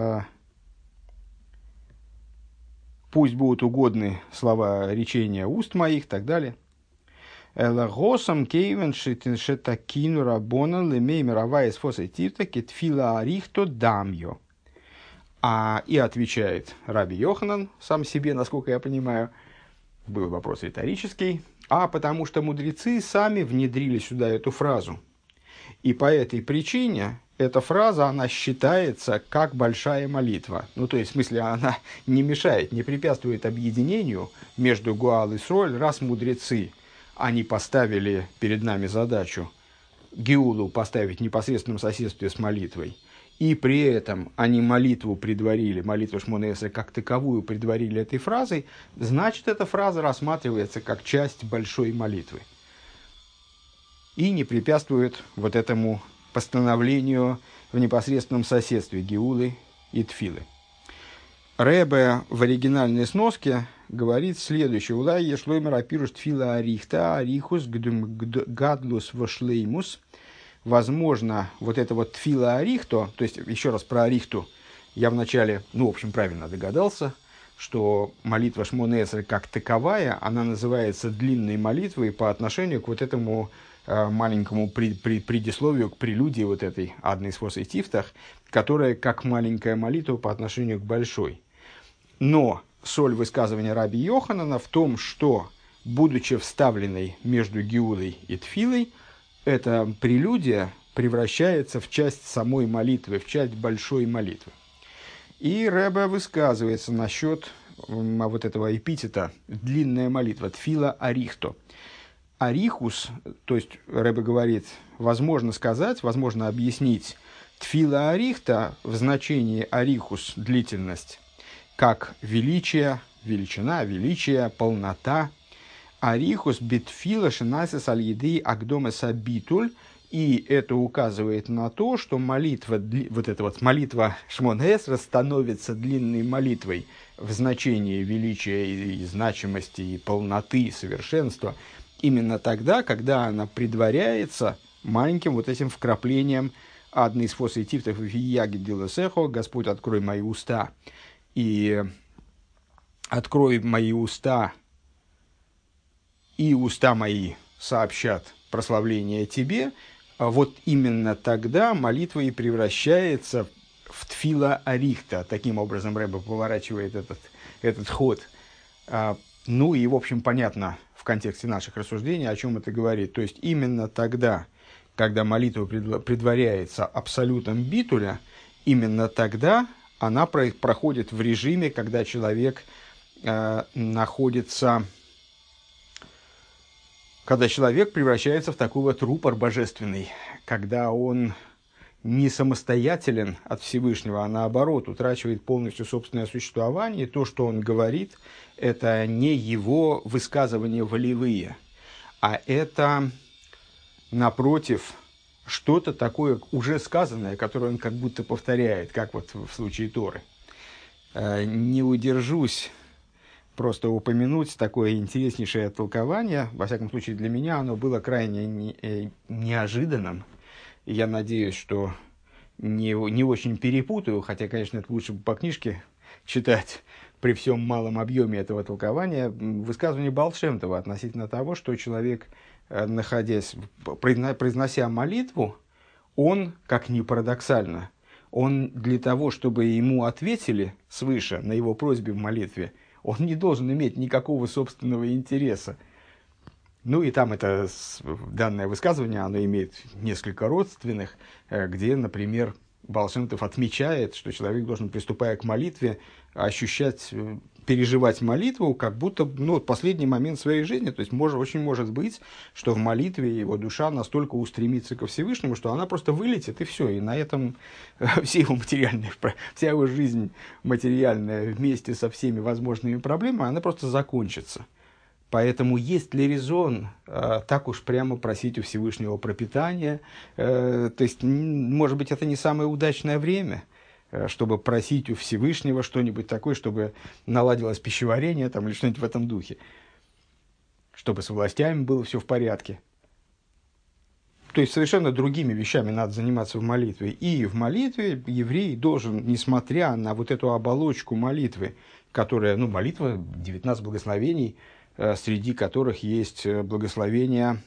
«Пусть будут угодны слова речения уст моих» и так далее. Элагосам кейвен шетакину рабона лемей мировая с фосой тифта кетфила арихто дамьё. И отвечает Раби Йоханан сам себе, насколько я понимаю, был вопрос риторический, потому что мудрецы сами внедрили сюда эту фразу. И по этой причине эта фраза, она считается как большая молитва. Ну, то есть, в смысле, она не мешает, не препятствует объединению между Гуал и Исроэль, раз мудрецы, они поставили перед нами задачу Геулу поставить в непосредственном соседстве с молитвой, и при этом они молитву Шмона Эсра как таковую предварили этой фразой, значит, эта фраза рассматривается как часть большой молитвы и не препятствует вот этому постановлению в непосредственном соседстве Геулы и Тфилы. Ребе в оригинальной сноске говорит следующее. «Улай ешлоймер апируш Тфила арихта, арихус гадлус вошлеймус». Возможно, вот это вот Тфила Арихто, то есть, еще раз про Арихту, я вначале, в общем, правильно догадался, что молитва Шмона Эсра как таковая, она называется длинной молитвой по отношению к вот этому маленькому предисловию, к прелюдии вот этой адной с фосой тифтах, которая как маленькая молитва по отношению к большой. Но соль высказывания Раби Йоханана в том, что, будучи вставленной между Геулой и Тфилой, эта прелюдия превращается в часть самой молитвы, в часть большой молитвы. И Ребе высказывается насчет вот этого эпитета «длинная молитва» «Тфила Арихто». Арихус, то есть Ребе говорит, возможно сказать, возможно объяснить «Тфила Арихта» в значении «Арихус» – длительность, как величие, величина, величие, полнота. Арихус битфила шинасис аль-еды агдома сабитуль, и это указывает на то, что молитва, вот эта вот молитва Шмона Эсра становится длинной молитвой в значении величия и значимости, и полноты, и совершенства, именно тогда, когда она предваряется маленьким вот этим вкраплением адны из фосой тифтах в яги дилосехо, Господь, открой мои уста, и открой мои уста, и уста мои сообщат прославление Тебе, вот именно тогда молитва и превращается в Тфила Арихта. Таким образом Ребе поворачивает этот ход. И, в общем, понятно в контексте наших рассуждений, о чем это говорит. То есть, именно тогда, когда молитва предваряется абсолютом битуля, именно тогда она проходит в режиме, когда человек когда человек превращается в такой вот рупор божественный, когда он не самостоятелен от Всевышнего, а наоборот утрачивает полностью собственное существование. То, что он говорит, это не его высказывания волевые, а это, напротив, что-то такое уже сказанное, которое он как будто повторяет, как вот в случае Торы. Не удержусь просто упомянуть такое интереснейшее толкование. Во всяком случае, для меня оно было крайне неожиданным. И я надеюсь, что не очень перепутаю, хотя, конечно, это лучше бы по книжке читать при всем малом объеме этого толкования. Высказывание Баал Шем Това относительно того, что человек, произнося молитву, он, как ни парадоксально, он для того, чтобы ему ответили свыше на его просьбе в молитве, он не должен иметь никакого собственного интереса. Ну и там это данное высказывание, оно имеет несколько родственных, где, например, Баал Шем Тов отмечает, что человек должен, приступая к молитве, ощущать, переживать молитву, как будто последний момент своей жизни. То есть очень может быть, что в молитве его душа настолько устремится ко Всевышнему, что она просто вылетит, и все. И на этом вся его жизнь материальная вместе со всеми возможными проблемами, она просто закончится. Поэтому есть ли резон так уж прямо просить у Всевышнего пропитания? То есть, может быть, это не самое удачное время, чтобы просить у Всевышнего что-нибудь такое, чтобы наладилось пищеварение там, или что-нибудь в этом духе. Чтобы с властями было все в порядке. То есть, совершенно другими вещами надо заниматься в молитве. И в молитве еврей должен, несмотря на вот эту оболочку молитвы, которая, молитва, 19 благословений, среди которых есть благословения,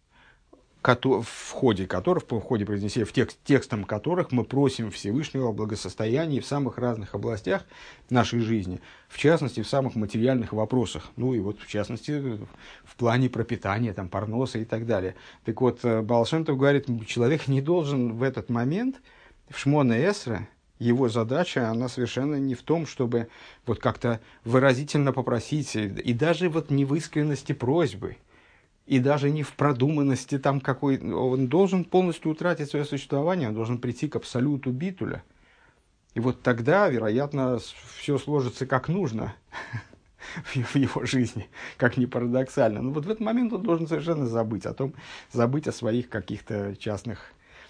в ходе произнесения, текстом которых мы просим Всевышнего о благосостоянии в самых разных областях нашей жизни, в частности, в самых материальных вопросах, и вот, в частности, в плане пропитания, там, парноса и так далее. Так вот, Баал Шем Тов говорит, человек не должен в этот момент, в Шмоне Эсре, его задача, она совершенно не в том, чтобы вот как-то выразительно попросить, и даже вот не в искренности просьбы, и даже не в продуманности там какой. Он должен полностью утратить свое существование, он должен прийти к абсолюту битуля. И вот тогда, вероятно, все сложится как нужно в его жизни, как ни парадоксально. Но вот в этот момент он должен совершенно забыть о своих каких-то частных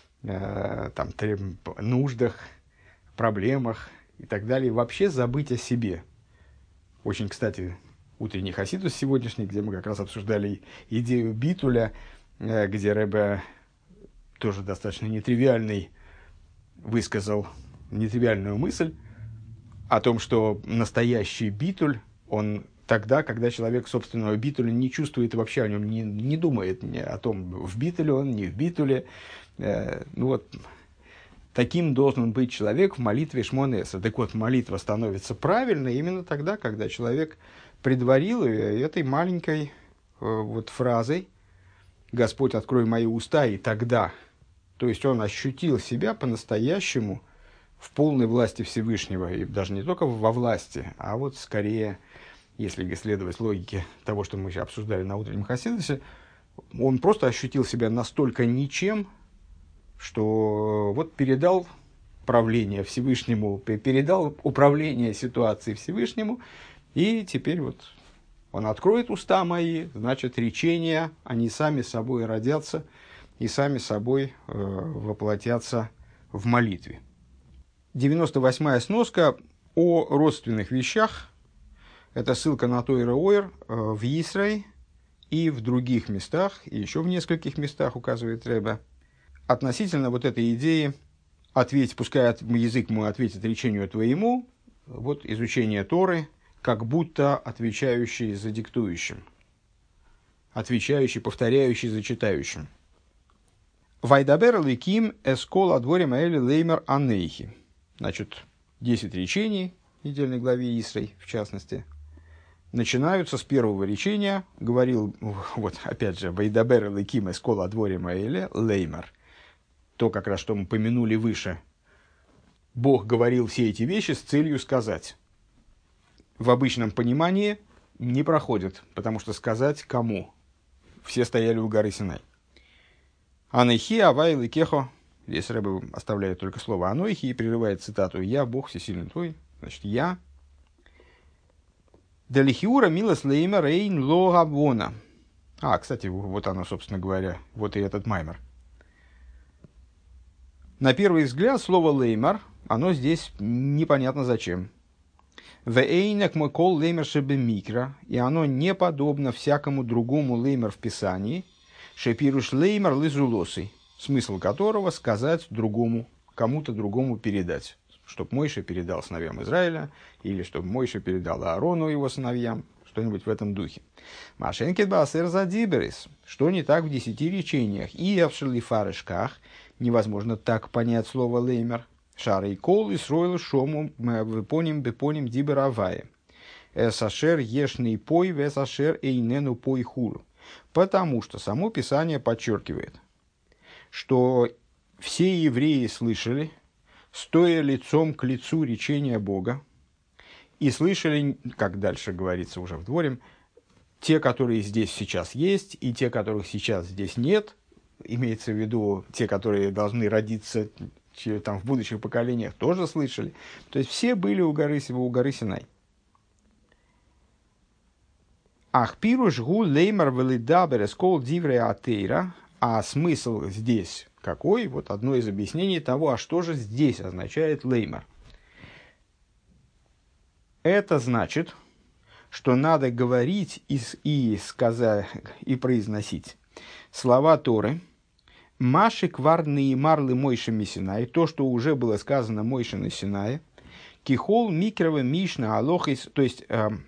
нуждах, проблемах и так далее, вообще забыть о себе. Очень, кстати, утренний хасидус сегодняшний, где мы как раз обсуждали идею битуля, где Ребе тоже достаточно высказал нетривиальную мысль о том, что настоящий битуль, он тогда, когда человек собственного битуля не чувствует и вообще о нем не думает о том, в битуле он, не в битуле. Таким должен быть человек в молитве Шмоне Эсре. Так вот, молитва становится правильной именно тогда, когда человек предварил ее этой маленькой фразой «Господь, открой мои уста, и тогда». То есть, он ощутил себя по-настоящему в полной власти Всевышнего. И даже не только во власти, а вот скорее, если следовать логике того, что мы обсуждали на утреннем хасидусе, он просто ощутил себя настолько ничем, что вот передал правление Всевышнему, передал управление ситуацией Всевышнему, и теперь вот он откроет уста мои, значит, речения, они сами собой родятся и сами собой воплотятся в молитве. 98-я сноска о родственных вещах. Это ссылка на Тойра Ойр в Исрае и в других местах, и еще в нескольких местах, указывает Ребе, относительно вот этой идеи «ответь, пускай язык мой ответит речению твоему», вот изучение Торы, как будто отвечающий за диктующим, отвечающий, повторяющий за читающим. «Вайдабер ликим эскол адворе маэли леймер анейхи». Значит, 10 речений в недельной главе Исрей, в частности, начинаются с первого речения. Говорил, вот опять же, «Вайдабер ликим эскол адворе маэли леймер». То, как раз, что мы помянули выше. Бог говорил все эти вещи с целью сказать. В обычном понимании не проходит, потому что сказать кому? Все стояли у горы Синай. Анейхи, авай, ликехо. Здесь Ребе оставляет только слово анойхи и прерывает цитату «Я, Бог всесильный твой». Значит, «Я». Делихиура милос лейма рейн логавона. Кстати, вот оно, собственно говоря, вот и этот маймер. На первый взгляд слово «леймар», оно здесь непонятно зачем. «Вэйнак мой кол леймар шебе микро», и оно не подобно всякому другому леймар в Писании, шепируш леймар лизулосы, смысл которого сказать другому, кому-то другому передать. Чтоб Мойше передал сыновьям Израиля, или чтобы Мойше передал Аарону его сыновьям, что-нибудь в этом духе. Машенкет баасер задиберис, что не так в 10 речениях, и авшелифарышках, невозможно так понять слово леймер. Шара и кол и сроил шому выпоним бепоним диберавае. Эсашер ешный пой весашер эйнену пой хуру. Потому что само Писание подчеркивает, что все евреи слышали, стоя лицом к лицу речения Бога, и слышали, как дальше говорится уже в Дворим, те, которые здесь сейчас есть, и те, которых сейчас здесь нет, имеется в виду те, которые должны родиться там, в будущих поколениях, тоже слышали. То есть все были у горы Синай. Ах пируш гу леймар велидабер эскол дивре атеира. А смысл здесь какой? Вот одно из объяснений того, а что же здесь означает леймар. Это значит, что надо говорить и сказать, и произносить слова Торы, Маши кварные марлы Мойше Мисинай, то, что уже было сказано Мойше на Синае, Кихол Микрова Мишна Алохис, то есть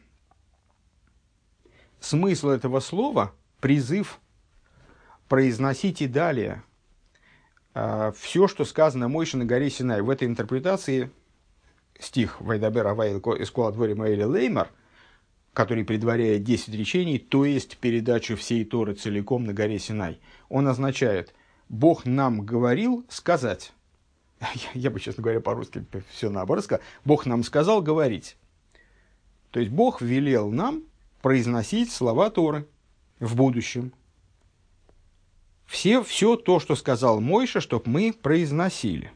смысл этого слова, призыв произносить и далее все, что сказано Мойше на горе Синай. В этой интерпретации стих «Вайдабер авай эскол адворим аэли леймар», который предваряет 10 речений, то есть передачу всей Торы целиком на горе Синай, он означает «Бог нам говорил сказать». Я бы, честно говоря, по-русски все наоборот сказал. «Бог нам сказал говорить». То есть Бог велел нам произносить слова Торы в будущем. Все то, что сказал Мойша, чтобы мы произносили.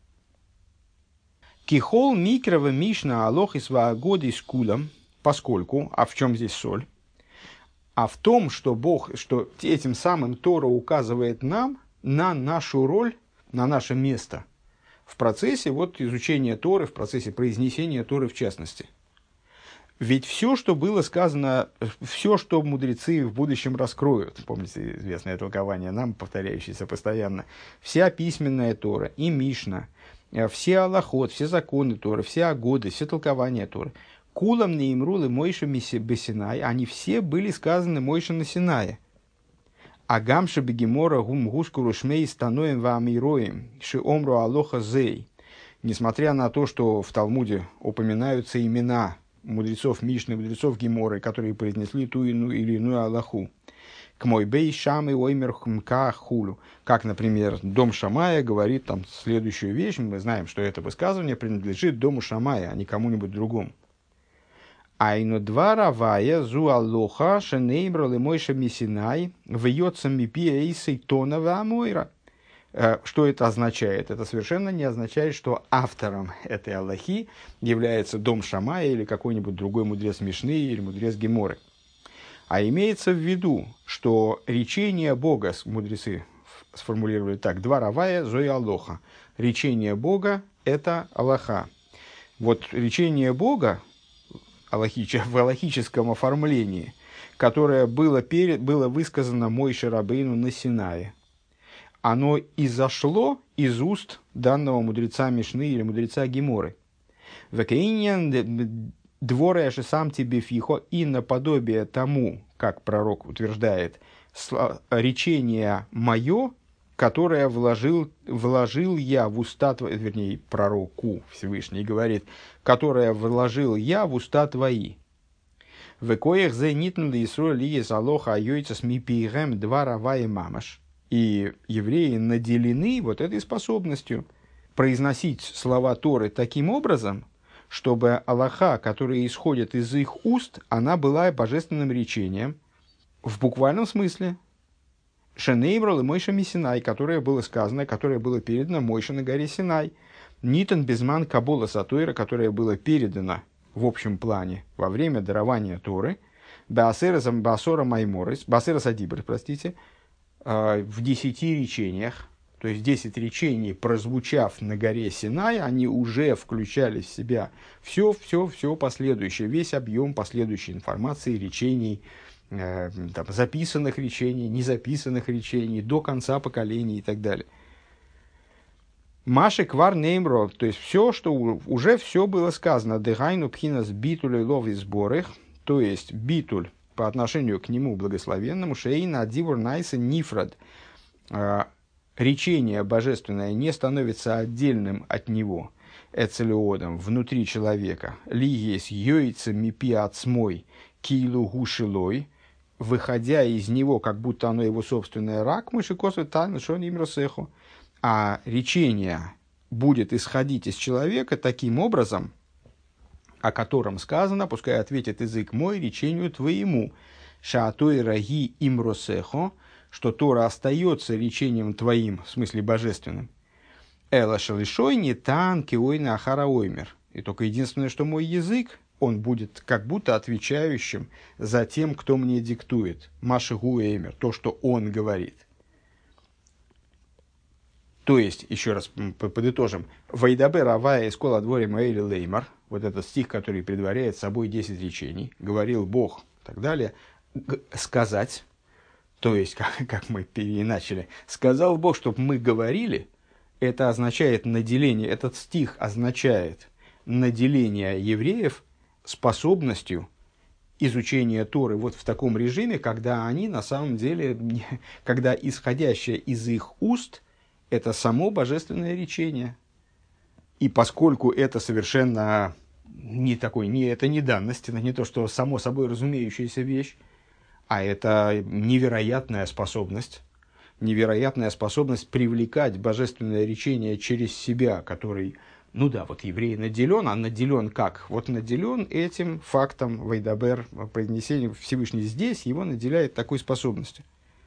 Кихол микрова мишна алох из ваагоды с кулом, поскольку, а в чем здесь соль? А в том, что Бог, что этим самым Тора указывает нам на нашу роль, на наше место в процессе изучения Торы, в процессе произнесения Торы в частности. Ведь все, что было сказано, все, что мудрецы в будущем раскроют, помните известное толкование нам, повторяющееся постоянно, вся письменная Тора и Мишна, все алахот, все законы Торы, все агоды, все толкования Торы, кулам неимрулы Мойше бесинай, они все были сказаны Мойше на Синае. Агамша бегемора гум гускуру шмей станоем ваамироем ши омру алоха зей. Несмотря на то, что в Талмуде упоминаются имена мудрецов Мишны, мудрецов Геморы, которые произнесли ту или иную Аллаху. К мой бей шамы оймер хмка хулю. Как, например, дом Шамая говорит там следующую вещь. Мы знаем, что это высказывание принадлежит дому Шамая, а не кому-нибудь другому. Айну два равая зу аллоха шенейбрал и мойша мисинай вьется мипия эйсей тонова амойра. Что это означает? Это совершенно не означает, что автором этой Аллахи является дом Шамая или какой-нибудь другой мудрец Мишны или мудрец Геморы. А имеется в виду, что речение Бога, мудрецы сформулировали так, два равая зои аллоха. Речение Бога – это Аллаха. Вот речение Бога в аллахическом оформлении, которое было высказано Мойше Рабейну на Синае, оно изошло из уст данного мудреца Мишны или мудреца Геморы. «Векаиньян дворя же сам тебе фихо», и наподобие тому, как пророк утверждает, речение мое, которое вложил я в уста твои, вернее, пророку Всевышний говорит, которое вложил я в уста твои. «Векоях зе нитн ли Исруэль ли ес алоха айойца с мипигэм два равая мамаш». И евреи наделены вот этой способностью произносить слова Торы таким образом, чтобы Аллаха, которая исходит из их уст, она была божественным речением, в буквальном смысле. Шенейбрал и Мойша Мисинай, которое было сказано, которое было передано Мойше на горе Синай. Нитан безман кабола сатойра, которое было передано в общем плане во время дарования Торы. Баасера садибр, простите, в 10 речениях, То есть 10 речений, прозвучав на горе Синай, они уже включали в себя все последующее, весь объем последующей информации, речений, там, записанных речений, незаписанных речений, до конца поколений и так далее. Маши квар неймро, то есть все, что уже все было сказано, дыхайну пхинас битулей лов и сборых, то есть битуль по отношению к нему благословенному, шейна дивур найса нифрад, речение божественное не становится отдельным от него, эцелиодом, внутри человека, ли есть йойца мипи ацмой килу гушилой, выходя из него, как будто оно его собственное, рак, мышикосу тайна шон имросеху, а речение будет исходить из человека таким образом, о котором сказано, пускай ответит язык мой речению твоему, шаатой раги имросеху, что Тора остается речением твоим, в смысле божественным. Эла шалишой не тан киойна ахараоймер. И только единственное, что мой язык, он будет как будто отвечающим за тем, кто мне диктует. Маши гуэймер, то, что он говорит. То есть, еще раз подытожим. Вайдабер авая эскола дворе маэли леймар, вот этот стих, который предваряет собой 10 речений, говорил Бог и так далее, сказать. То есть, как мы переначали, сказал Бог, чтобы мы говорили, это означает наделение, этот стих означает наделение евреев способностью изучения Торы вот в таком режиме, когда они на самом деле, когда исходящее из их уст, это само божественное речение. И поскольку это совершенно это не данность, это не то, что само собой разумеющаяся вещь, а это невероятная способность привлекать божественное речение через себя, который, ну да, вот еврей наделен, а наделен как? Вот наделен этим фактом вайдабер, произнесение Всевышний здесь, его наделяет такой способностью.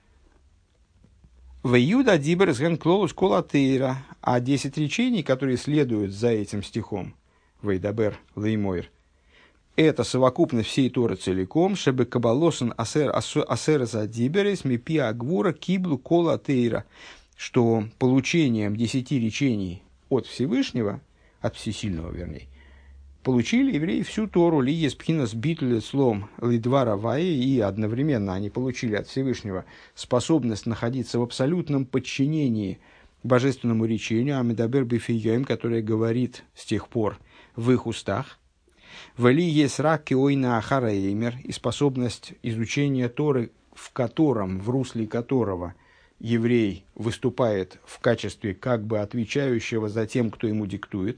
Ваюда дибер сген клолус колатейра, а 10 речений, которые следуют за этим стихом, вайдабер леймойр, это совокупность всей Торы целиком, чтобы кабалосан асер за диберес мипи агвура киблу кола тейра, что получением 10 речений от Всевышнего, от Всесильного, вернее, получили евреи всю Тору, ли есть пхинас битуле слом лидвара ваи, и одновременно они получили от Всевышнего способность находиться в абсолютном подчинении божественному речению, амедабер бифием, которое говорит с тех пор в их устах, вали есть рак киойна ахараеймер, и способность изучения Торы, в русле которого еврей выступает в качестве как бы отвечающего за тем, кто ему диктует.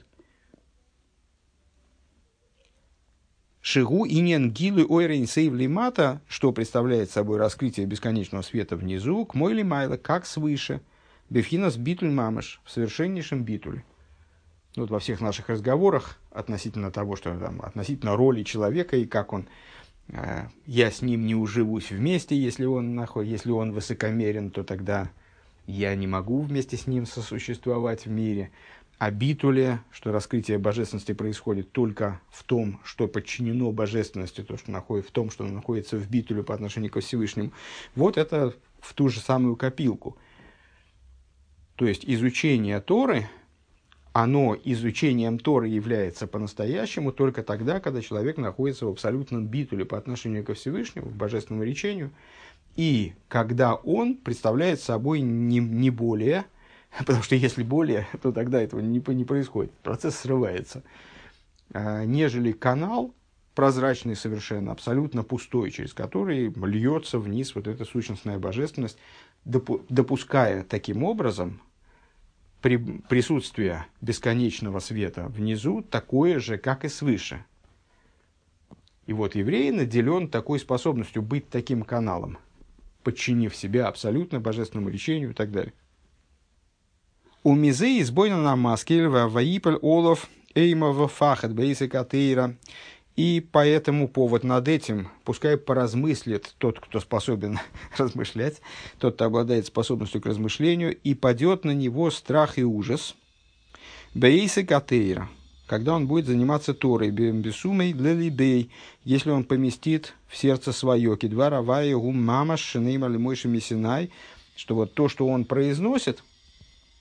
Шигу инен гилы ойрен сейв лимата, что представляет собой раскрытие бесконечного света внизу, к мой лимайла, как свыше, бефхинас битуль мамаш, в совершеннейшем битуле. Вот во всех наших разговорах относительно того, что там, относительно роли человека и как он, я с ним не уживусь вместе, если он высокомерен, то тогда я не могу вместе с ним сосуществовать в мире. А битуле, что раскрытие божественности происходит только в том, что подчинено божественности, то, что в том, что находится в битуле по отношению к Всевышнему, вот это в ту же самую копилку. То есть изучение Торы, оно изучением Торы является по-настоящему только тогда, когда человек находится в абсолютном битуле по отношению ко Всевышнему, к божественному речению, и когда он представляет собой не более, потому что если более, то тогда этого не происходит, процесс срывается, нежели канал прозрачный совершенно, абсолютно пустой, через который льется вниз вот эта сущностная божественность, допуская таким образом присутствие бесконечного света внизу такое же, как и свыше. И вот еврей наделен такой способностью быть таким каналом, подчинив себя абсолютно божественному речению и так далее. У мизы избойна на маскель ваипель олов эймова фахат бейсы катейра. И по этому повод над этим пускай поразмыслит тот, кто способен размышлять, тот, кто обладает способностью к размышлению, и падет на него страх и ужас. Бейсы катейра, когда он будет заниматься Торой, бесумой лелибей, если он поместит в сердце свое, кидва равая гум мама шинейма лимойши мисинай, что вот то, что он произносит,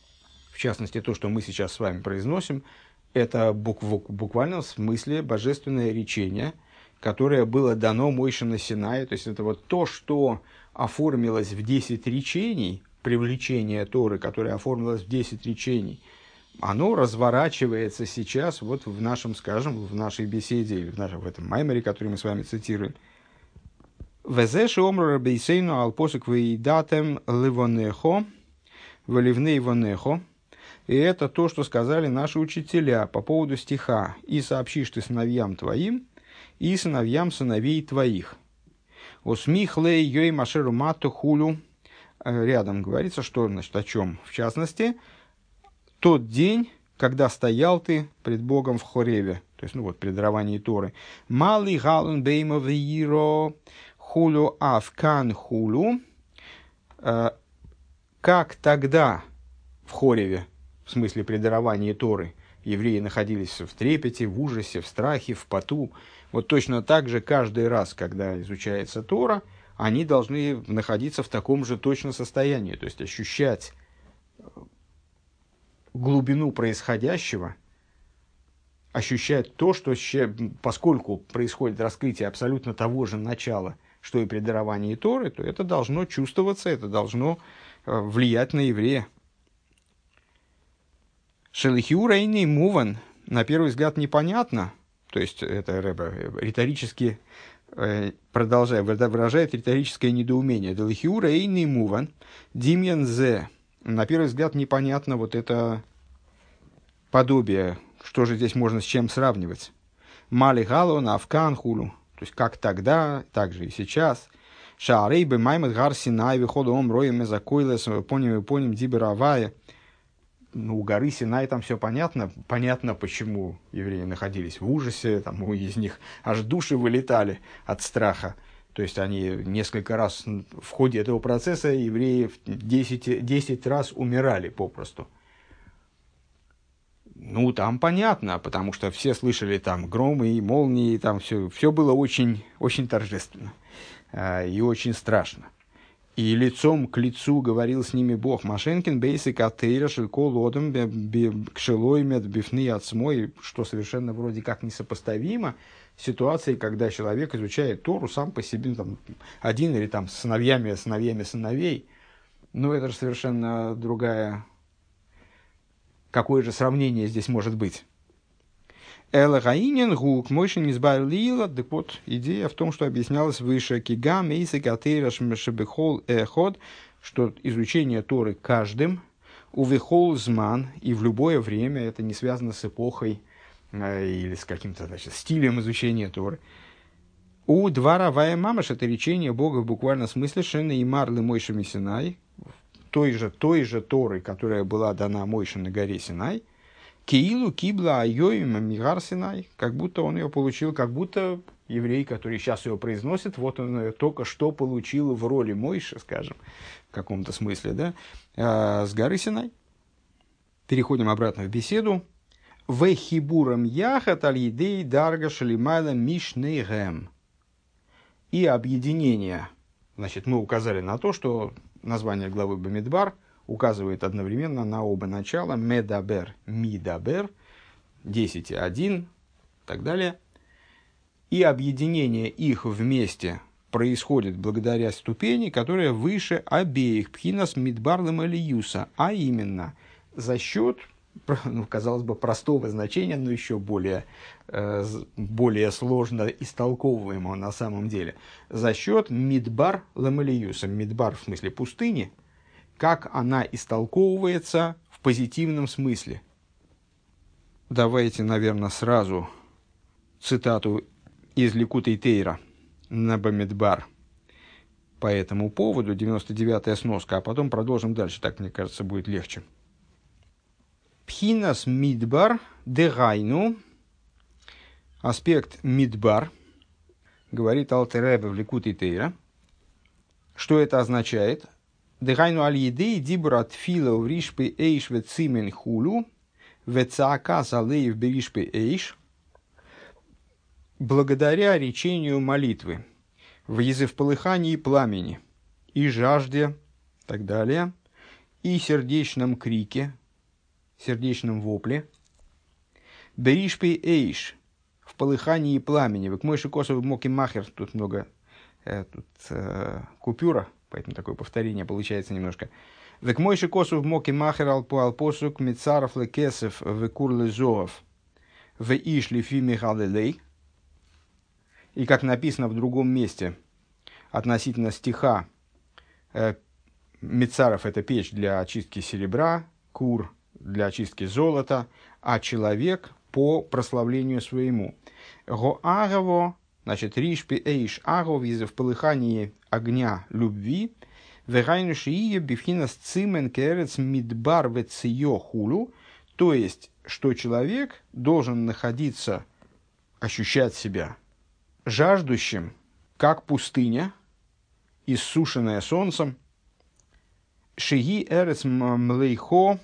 в частности, то, что мы сейчас с вами произносим, это в буквальном смысле божественное речение, которое было дано Мойше на Синае. То есть это вот то, что оформилось в 10 речений, привлечение Торы, которое оформилось в 10 речений, оно разворачивается сейчас вот в нашем, скажем, в нашей беседе, в этом маймере, который мы с вами цитируем. «Везеши омру рабейсейну алпосик вейдатем ливонехо, валивней вонехо». И это то, что сказали наши учителя по поводу стиха «И сообщишь ты сыновьям твоим, и сыновьям сыновей твоих». «Осмихлей йой машеру мату хулю». Рядом говорится, что, значит, о чем? В частности, тот день, когда стоял ты пред Богом в Хореве, то есть, ну вот, при даровании Торы. «Малый галун бейма вииро хулю авкан хулю». Как тогда в Хореве, в смысле при даровании Торы, евреи находились в трепете, в ужасе, в страхе, в поту. Вот точно так же каждый раз, когда изучается Тора, они должны находиться в таком же точно состоянии, то есть ощущать глубину происходящего, ощущать то, что поскольку происходит раскрытие абсолютно того же начала, что и при даровании Торы, то это должно чувствоваться, это должно влиять на еврея. Шелихиу рейный муван, на первый взгляд, непонятно, то есть это Ребе риторически выражает риторическое недоумение. Делихиу рейный муван, димьян зе, на первый взгляд, непонятно вот это подобие, что же здесь можно с чем сравнивать. Мали галон авкан хулу, то есть как тогда, так же и сейчас. Шаарей бы маймет гар Синай выходом роем мезакойлес поним диберавая. Ну, у горы Синай там все понятно. Понятно, почему евреи находились в ужасе, там из них аж души вылетали от страха. То есть они несколько раз в ходе этого процесса евреи 10 раз умирали попросту. Ну, там понятно, потому что все слышали там громы и молнии, там все было очень, очень торжественно и очень страшно. И лицом к лицу говорил с ними Бог. Машенкин бейсик атеира шелько лодом кшелоймет бифны отсмой, что совершенно вроде как несопоставимо с ситуацией, когда человек изучает Тору сам по себе, там, один или там с сыновьями сыновей. Ну, это же совершенно другая... Какое же сравнение здесь может быть? Эла гаинен гук мойши низбар лила. Так вот, идея в том, что объяснялось выше кига мейсы катейра шебехол эход, что изучение Торы каждым увехол зман и в любое время, это не связано с эпохой или с каким-то, значит, стилем изучения Торы. У дворовая мамаш, это речение Бога в буквальном смысле шена и марлы Мойше Синай, той же Торы, которая была дана Мойше на горе Синай, Киилу кибла айоим мигар Синай, как будто он ее получил, как будто еврей, который сейчас ее произносит, вот он ее только что получил в роли Мойше, скажем, в каком-то смысле, да, с горы Синай. Переходим обратно в беседу. Вехибурам яхат аль-едей дарга шалимайла мишнейгэм. И объединение. Значит, мы указали на то, что название главы Бамидбар указывает одновременно на оба начала. Медабер, мидабер, 10.1 и так далее. И объединение их вместе происходит благодаря ступени, которая выше обеих. Пхинас мидбарлем элиюса. А именно, за счет, ну, казалось бы, простого значения, но еще более сложно истолковываемого на самом деле. За счет мидбар ламалиюса. Мидбар в смысле пустыни, как она истолковывается в позитивном смысле. Давайте, наверное, сразу цитату из Ликутей Тейра на Бамидбар по этому поводу, 99-я сноска, а потом продолжим дальше, так, мне кажется, будет легче. Пхинас мидбар дегайну, аспект мидбар, говорит Алтер Ребе в Ликутей Тейра. Что это означает? Дегайну аль-едей дибра тфила в ришпе эйш ве цимен хулю, ве цаака залеев беришпе эйш, благодаря речению молитвы, в языполыхании пламени, и жажде, и так далее, и сердечном крике, сердечном вопле. Беришпи эйш, в полыхании пламени. Вы к мойши косов моки махер. Тут много купюра, поэтому такое повторение получается немножко. Вы к мойши косов моки махер алпосук мицаров лекесов векурлы зоов в ишли фи михалелей. И как написано в другом месте относительно стиха, мицаров — это печь для очистки серебра, кур — для очистки золота, а человек — по прославлению своему. Гоагово, значит, ришпи эйш агов, в полыхании огня любви, вегайнушие бифхинас цимен керец мидбар вецио хулу, то есть, что человек должен находиться, ощущать себя жаждущим, как пустыня, иссушенная солнцем, шии эрец млейхо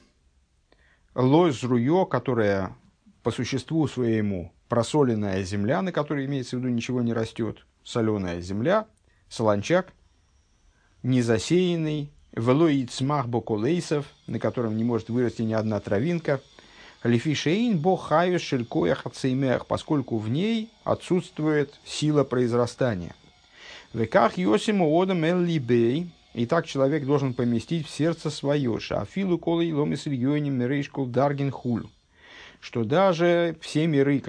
лозруё, которая по существу своему просоленная земля, на которой, имеется в виду, ничего не растет, соленая земля, солончак, незасеянный, велоид смах боколейсов, на котором не может вырасти ни одна травинка, лифишейн бохаю шелькоях ацеймех, поскольку в ней отсутствует сила произрастания. Веках йосиму одам эл либей, и так человек должен поместить в сердце свое, шафилу колой ломис регионе мирейшкул даргин хуль, что даже все миры,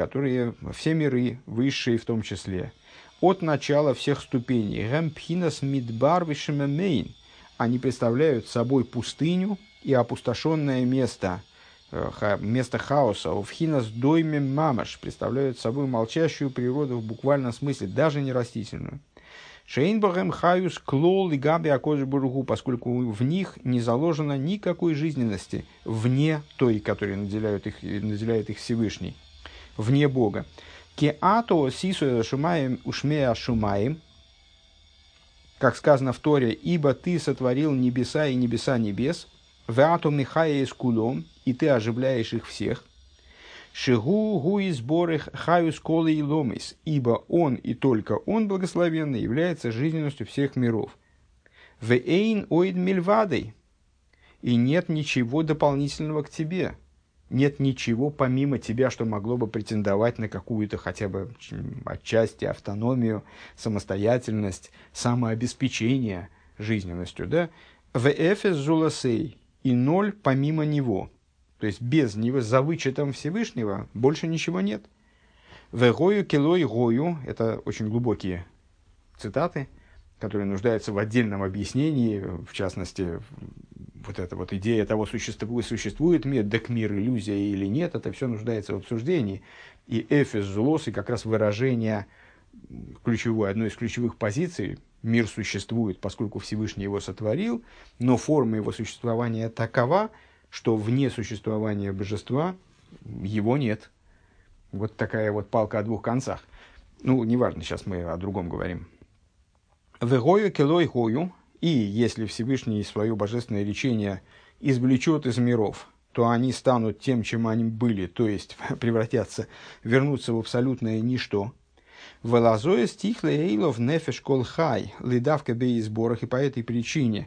высшие в том числе, от начала всех ступеней, гэмпхинас мидбар вишемэмэйн, они представляют собой пустыню и опустошенное место хаоса, увхинас дойме мамаш, представляют собой молчащую природу в буквальном смысле, даже не растительную. Шейнбахем хаюс клол и габи акожи бургу, поскольку в них не заложено никакой жизненности вне той, которая наделяет их Всевышний, вне Бога. Кеато сису шумаем ушмея шумаем, как сказано в Торе, ибо ты сотворил небеса и небеса небес, веато михая из кулом, и ты оживляешь их всех. Шигу гуи сборых хаюс колы и ломис, ибо он и только он благословенный является жизненностью всех миров. Вейн оид мильвадой, и нет ничего дополнительного к тебе, нет ничего помимо тебя, что могло бы претендовать на какую-то хотя бы отчасти автономию, самостоятельность, самообеспечение жизненностью, да? В эфес зуласей, и ноль помимо него. То есть без него, за вычетом Всевышнего, больше ничего нет. «Вегою килой гою» — это очень глубокие цитаты, которые нуждаются в отдельном объяснении. В частности, вот эта вот идея того, существует мир, так мир иллюзия или нет, это все нуждается в обсуждении. И эфес зулос, и как раз выражение одной из ключевых позиций — мир существует, поскольку Всевышний его сотворил, но форма его существования такова, что вне существования божества его нет. Вот такая вот палка о двух концах. Ну, неважно, сейчас мы о другом говорим. «Вегою келой гою», и если Всевышний свое божественное речение извлечет из миров, то они станут тем, чем они были, то есть превратятся, вернутся в абсолютное ничто. «Велазоя стихле эйлов нефеш кол хай», лидавка бей сборах, и по этой причине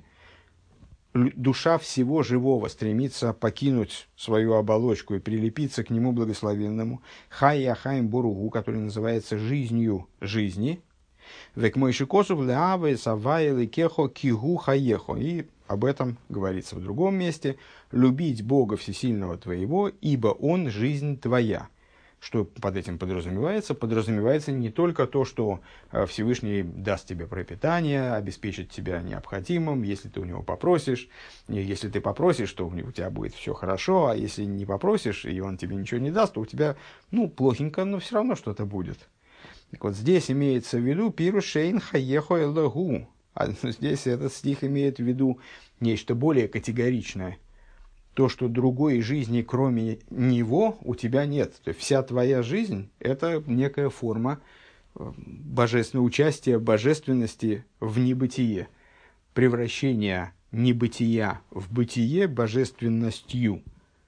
душа всего живого стремится покинуть свою оболочку и прилепиться к нему благословенному, хай яхаим боругу, который называется жизнью жизни, век мойшикосов леаве саваэлы кехо кигу хаехо, и об этом говорится в другом месте, любить Бога Всесильного твоего, ибо Он жизнь твоя. Что под этим подразумевается? Подразумевается не только то, что Всевышний даст тебе пропитание, обеспечит тебя необходимым, если ты у него попросишь. Если ты попросишь, то у тебя будет все хорошо, а если не попросишь, и он тебе ничего не даст, то у тебя, плохенько, но все равно что-то будет. Так вот, здесь имеется в виду «пирушейн хаехо элагу». А здесь этот стих имеет в виду нечто более категоричное. То, что другой жизни, кроме него, у тебя нет. То есть вся твоя жизнь – это некая форма божественного участия, божественности в небытие, превращения небытия в бытие божественностью.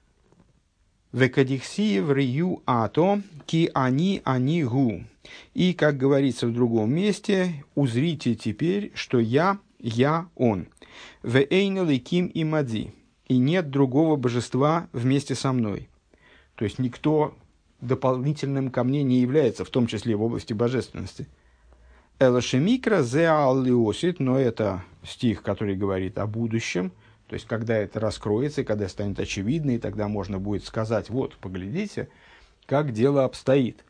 «Векадихси в рию ато, ки они гу». И, как говорится в другом месте, «узрите теперь, что я он». «Веэйна ликим и мади». и нет другого божества вместе со мной. То есть никто дополнительным ко мне не является, в том числе в области божественности. Элашемикра зеалиосит, но это стих, который говорит о будущем, то есть когда это раскроется, когда станет очевидно, и тогда можно будет сказать, вот, поглядите, как дело обстоит.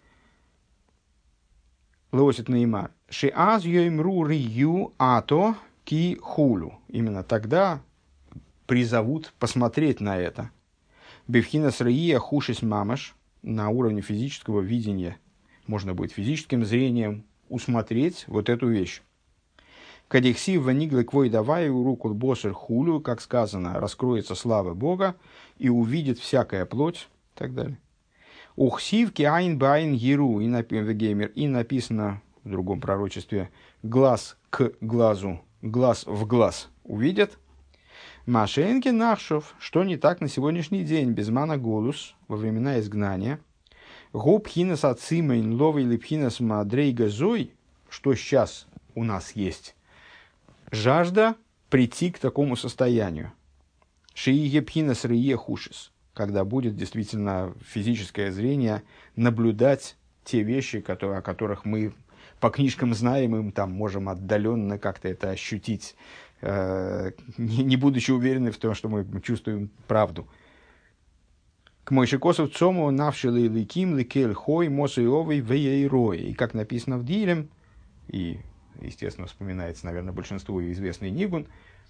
Лосит Неймар. Шиаз йоймру рию ато ки хулю. Именно тогда призовут посмотреть на это. Бевхинас рия хушис мамаш. На уровне физического видения можно будет физическим зрением усмотреть вот эту вещь. Кадихси ваниглы квой давай руку босер хулю, как сказано, раскроется слава Бога и увидит всякая плоть и так далее. Ухсивки айн байн еру, и написано в другом пророчестве, глаз к глазу, глаз в глаз увидят. Машенки Нахшов, что не так на сегодняшний день, без мана голус, во времена изгнания. Губ хинас ацимейн ловый липхинас мадрейга зой, что сейчас у нас есть. Жажда прийти к такому состоянию. Шииге пхинас рие хушис, когда будет действительно физическое зрение наблюдать те вещи, о которых мы по книжкам знаем, и там можем отдаленно как-то это ощутить, не будучи уверены в том, что мы чувствуем правду. К Мойшикосов цому навшили ликим ликель хой мосуевой веерой. И как написано в Дилем, и, естественно, вспоминается, наверное, большинству известный Нигун,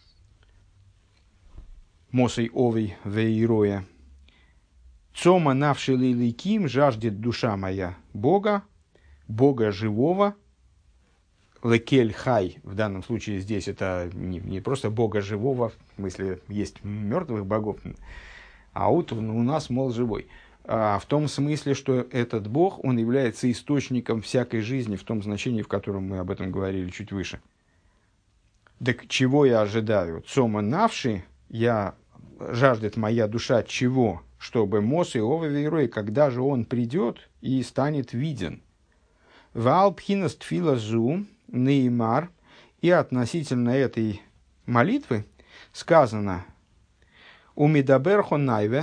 мосуевой веероя. Цома навшили ликим, жаждет душа моя Бога, Бога живого. Лекель хай, в данном случае здесь это не просто Бога живого, в смысле есть мертвых богов, а вот у нас, мол, живой. А в том смысле, что этот Бог, он является источником всякой жизни, в том значении, в котором мы об этом говорили чуть выше. Так чего я ожидаю? Цома навши, жаждет моя душа чего? Чтобы Мос и Ова Вейрой, когда же он придет и станет виден. Ваалпхинас тфила зу неймар, и относительно этой молитвы сказано «Умидаберхо найве»,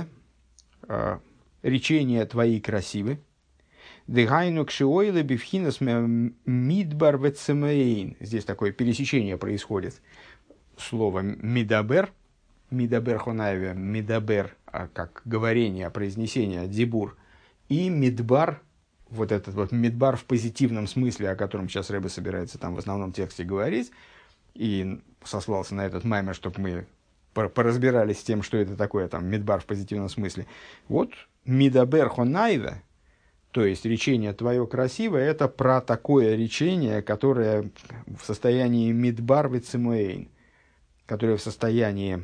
речения твои красивы, «Дыгайну кшиойле бифхинас мидбар вецемейн». Здесь такое пересечение происходит. Слово «мидабер», «мидаберхо найве», «мидабер», как говорение, произнесение, «дибур», и «мидбар», вот этот вот мидбар в позитивном смысле, о котором сейчас Рэбе собирается там в основном тексте говорить, и сослался на этот маймер, чтобы мы поразбирались с тем, что это такое, там, мидбар в позитивном смысле. Вот мидабер хонайве, то есть речение твое красивое, это про такое речение, которое в состоянии мидбар вецемуэйн, которое в состоянии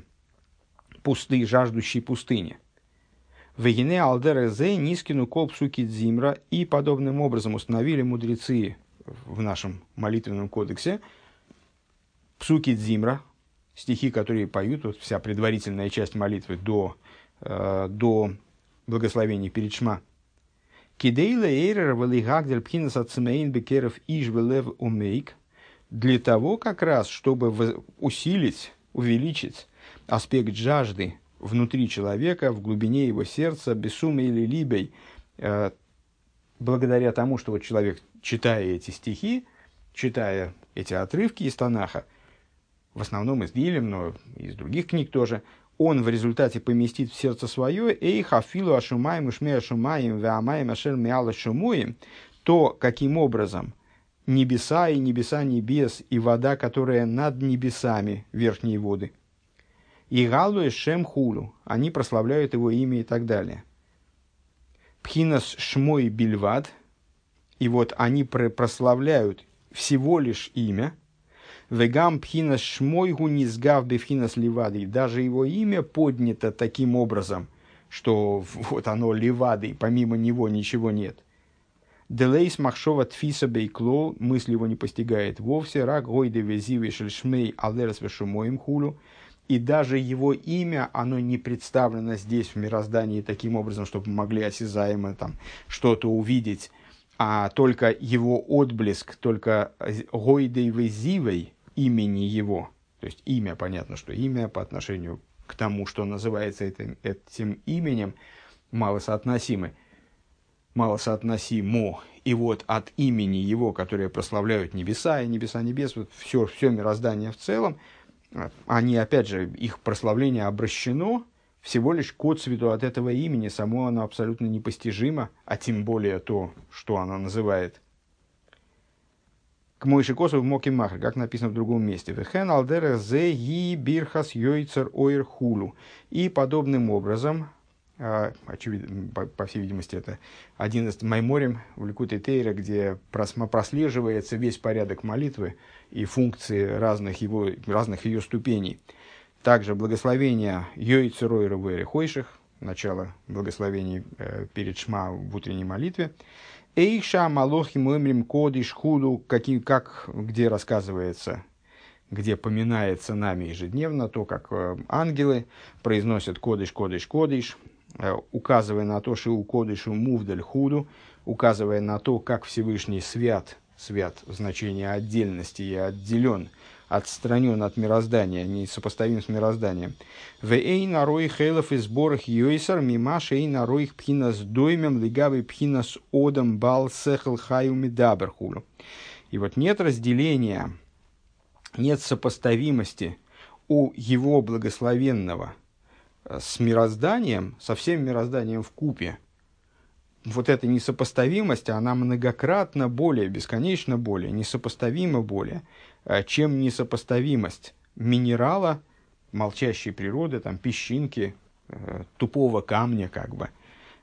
жаждущей пустыни. Вегине алдерезе нискину кол псуки дзимра, и подобным образом установили мудрецы в нашем молитвенном кодексе псуки дзимра, стихи, которые поют, вот вся предварительная часть молитвы до благословения перед Шма. Кидейла эйрер валигагдер пхинас ацмейн бекеров иш велев умейк, для того как раз, чтобы усилить, увеличить аспект жажды внутри человека, в глубине его сердца, бессумой или либой, благодаря тому, что вот человек, читая эти стихи, читая эти отрывки из Танаха, в основном из Дилем, но из других книг тоже, он в результате поместит в сердце свое «Эй хафилу ашумаем ушме ашумаем веамаем ашер миала шумуем», то, каким образом небеса и небеса небес, и вода, которая над небесами, верхние воды, и галу шем хулу, они прославляют его имя и так далее. Пхинас шмой бильвад, и вот они прославляют всего лишь имя. Вегам пхинас шмой гунизгав бифхинас ливады, даже его имя поднято таким образом, что вот оно ливады, помимо него ничего нет. Делейс махшова тфиса бейклол, мысль его не постигает вовсе, рак гойде везивы шельшмей алерс вешумоим хулу. И даже его имя, оно не представлено здесь в мироздании таким образом, чтобы мы могли осязаемо там что-то увидеть, а только его отблеск, только гойдой везивой имени его. То есть имя, понятно, что имя по отношению к тому, что называется этим именем, малосоотносимо. И вот от имени его, которое прославляют небеса и небеса небес, вот все мироздание в целом, они, опять же, их прославление обращено всего лишь к отцвету от этого имени. Само оно абсолютно непостижимо, а тем более то, что оно называет. К Мойше Косов Моки Махр, как написано в другом месте. Вехен алдера зе ги бирхас йойцер ойр хулу. И подобным образом, очевидно, по всей видимости, это 11 Майморим в Ликутей Тейра, где прослеживается весь порядок молитвы и функции разных ее ступеней. Также благословение йойцер ойр вэри хойших, начало благословений перед Шма в утренней молитве. Эйша малохи мемрим кодиш худу, где рассказывается, где поминается нами ежедневно то, как ангелы произносят кодиш, кодиш, кодиш, указывая на то, что у кодишу мувдаль худу, указывая на то, как Всевышний свят в значении отдельности и отделен, отстранен от мироздания, несопоставим с мирозданием. Вей нарой хейлов и сборах йойсар мимаш эй нарой пхинас доймем лигавый пхинас одам бал сехл хаю медаберхулу. И вот нет разделения, нет сопоставимости у его благословенного с мирозданием, со всем мирозданием вкупе. Вот эта несопоставимость, она многократно более, бесконечно более, несопоставимо более, чем несопоставимость минерала, молчащей природы, там, песчинки, тупого камня, как бы,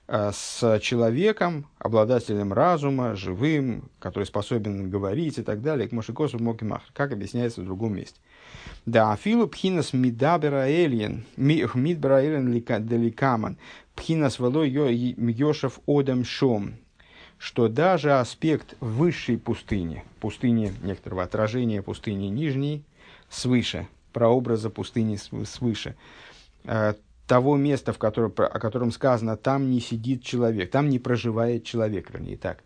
с человеком, обладателем разума, живым, который способен говорить и так далее, к Мошикосу Мокимах, как объясняется в другом месте. Да, афилу пхинас мидабера эльен, мидбера эльен деликаман, пхинас вело йошев одам шом, что даже аспект высшей пустыни некоторого отражения пустыни нижней, свыше, прообраза пустыни свыше, того места, о котором сказано, там не сидит человек, там не проживает человек, вернее так.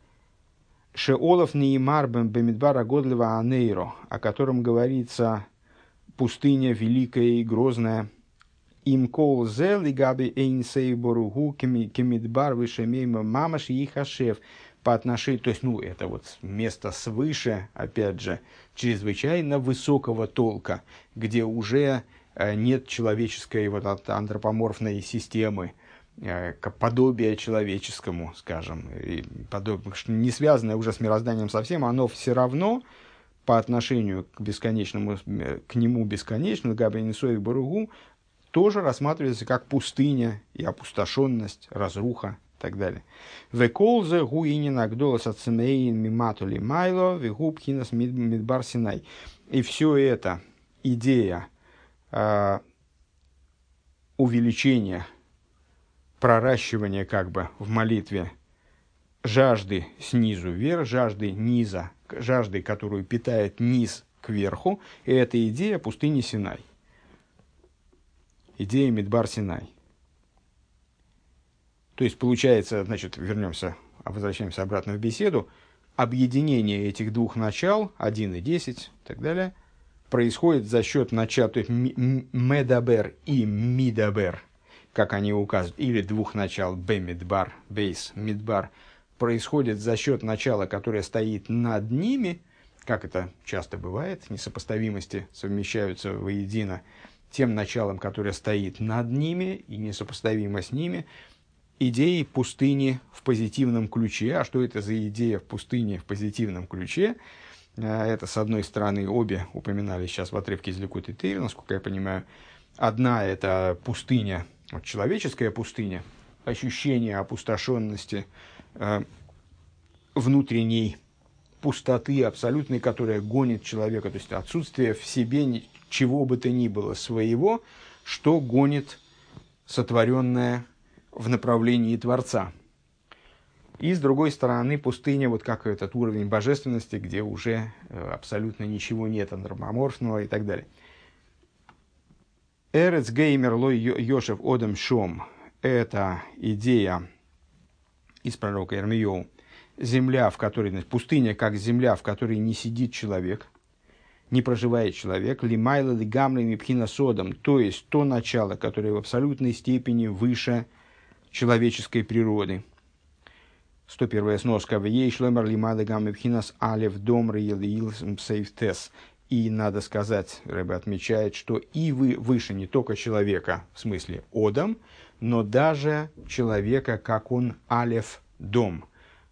Шеолов неймар бемидбара годлева анейро, о котором говорится пустыня великая и грозная. Им кол зе лигаби эйнсей боругу кемидбар вишемейма мамаш и хашев. По отношению, то есть, это вот место свыше, опять же, чрезвычайно высокого толка, где уже нет человеческой вот антропоморфной системы, подобия человеческому, скажем, не связанное уже с мирозданием совсем, оно все равно по отношению к бесконечному, к нему бесконечному, Габринисоев Баругу, тоже рассматривается как пустыня и опустошенность, разруха и так далее. Веколзе гуинин агдолас ацемеин миматули майло вегубхинас мидбар синай. И все это идея увеличения, проращивания как бы в молитве жажды снизу вверх, жажды низа, жажды, которую питает низ кверху, и это идея пустыни Синай. Идея Мидбар Синай. То есть, получается, значит, возвращаемся обратно в беседу, объединение этих двух начал, 1 и 10 и так далее, происходит за счет начала, то есть медабер и мидабер, как они указывают, или двух начал бемидбар, бейс, мидбар, происходит за счет начала, которое стоит над ними, как это часто бывает, несопоставимости совмещаются воедино тем началом, которое стоит над ними и несопоставимо с ними, идеи пустыни в позитивном ключе. А что это за идея в пустыне в позитивном ключе? Это, с одной стороны, обе упоминали сейчас в отрывке из Ликутей Тейра, насколько я понимаю. Одна – это пустыня, человеческая пустыня, ощущение опустошенности, внутренней пустоты абсолютной, которая гонит человека, то есть отсутствие в себе чего бы то ни было своего, что гонит сотворенное в направлении Творца. И, с другой стороны, пустыня, вот как этот уровень божественности, где уже абсолютно ничего нет антропоморфного и так далее. Эрец геймер лой йошев одам шом. Это идея из пророка Ирмияу. Земля, в которой, пустыня, как земля, в которой не сидит человек. не проживает человек, лимайла лигамли мипхина содом, то есть то начало, которое в абсолютной степени выше человеческой природы. 101 сноска. Ей шломер лимайла гамли мипхинас алев домры елиил сейфтес. И надо сказать, Рэбе отмечает, что и вы выше не только человека, в смысле Одам, но даже человека, как он алев дом.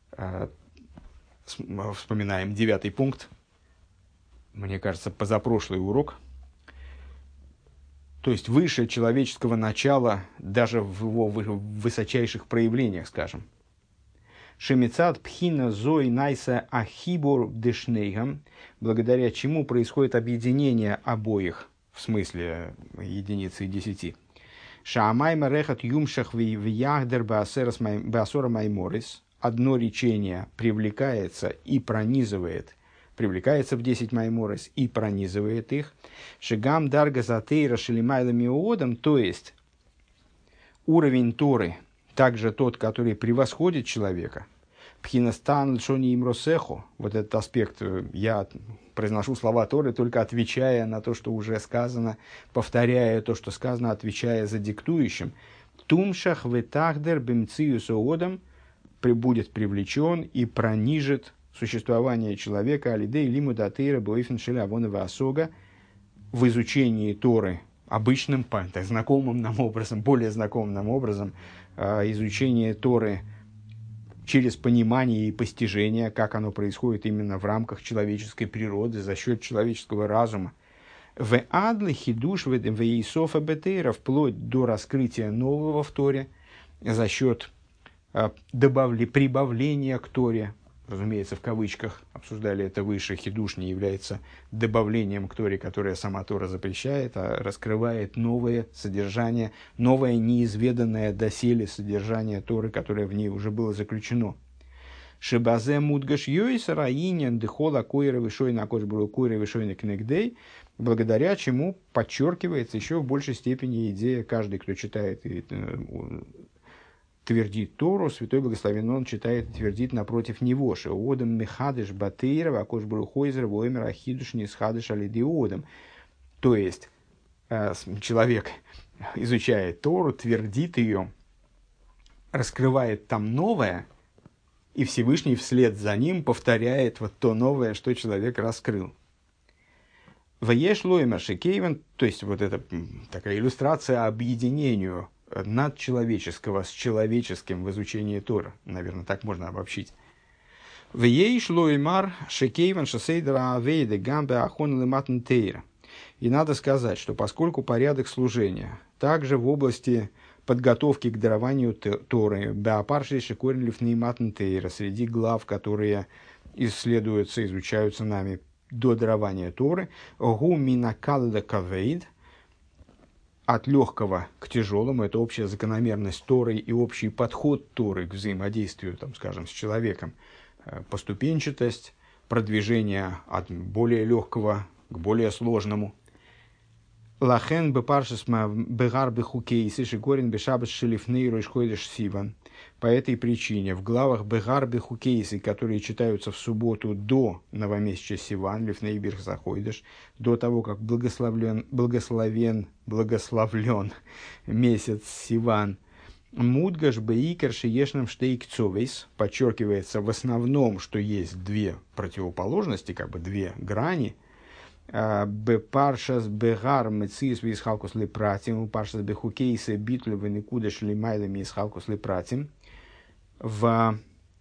Вспоминаем 9-й пункт, мне кажется, позапрошлый урок. То есть выше человеческого начала даже в его высочайших проявлениях, скажем. Шемицат пхина зой найса ахибор дешнейгам, благодаря чему происходит объединение обоих, в смысле единицы и 10. Шаамай марехат юмшах вияхдер баасора майморис, одно речение привлекается и пронизывает, привлекается в 10 майморис и пронизывает их. Шигам дарга затейра шелимайлами уодам, то есть уровень Торы, также тот, который превосходит человека. Пхинастан лшони имросеху, вот этот аспект, я произношу слова Торы, только отвечая на то, что уже сказано, повторяя то, что сказано, отвечая за диктующим. Тумшах ветахдер бимциюс оодам, будет привлечен и пронижит существование человека алидей лимуда тейра боифен шеля вонова осога в изучении Торы обычным, так, знакомым нам образом, более знакомым нам образом, изучение Торы через понимание и постижение, как оно происходит именно в рамках человеческой природы, за счет человеческого разума. В адле хидуш в Иисофа бетейра, вплоть до раскрытия нового в Торе, за счет прибавления к Торе, разумеется, в кавычках, обсуждали это выше, хидуш не является добавлением к Торе, которое сама Тора запрещает, а раскрывает новое содержание, новое неизведанное доселе содержание Торы, которое в ней уже было заключено. Шибазе мудгаш йойса раинен дехола койра вишой на кош был койра вишой на кнегдей, благодаря чему подчеркивается еще в большей степени идея, каждый, кто читает и твердит Тору, святой благословен он читает и твердит напротив него. Шеодам мехадыш батейра, акош брухойзер, воемер ахидуш нисхадыш алидиодам. То есть, человек изучает Тору, твердит ее, раскрывает там новое, и Всевышний вслед за ним повторяет вот то новое, что человек раскрыл. Ваеш лоймер шекейвен, то есть, вот это такая иллюстрация объединению надчеловеческого с человеческим в изучении Тора. Наверное, так можно обобщить. И надо сказать, что поскольку порядок служения также в области подготовки к дарованию Торы, среди глав, которые исследуются, изучаются нами до дарования Торы, от легкого к тяжелому, это общая закономерность Торы и общий подход Торы к взаимодействию, там, скажем, с человеком, поступенчатость, продвижение от более легкого к более сложному. Лахен бепаршисма бегар бехукейси шигорин бешабас шелифней ройшхойдеш сиван. По этой причине в главах бегар бехукейси, которые читаются в субботу до новомесяча Сиван, лифней бирх заходишь, до того, как благословлен месяц Сиван, мудгаш беикер шиешным штейк цовейс, подчеркивается в основном, что есть две противоположности, как бы две грани. Бепаршас бегар мецис висхалкус лепратим, паршас бехукейсе битлю веникудеш лимайлами исхалкус лепратим. В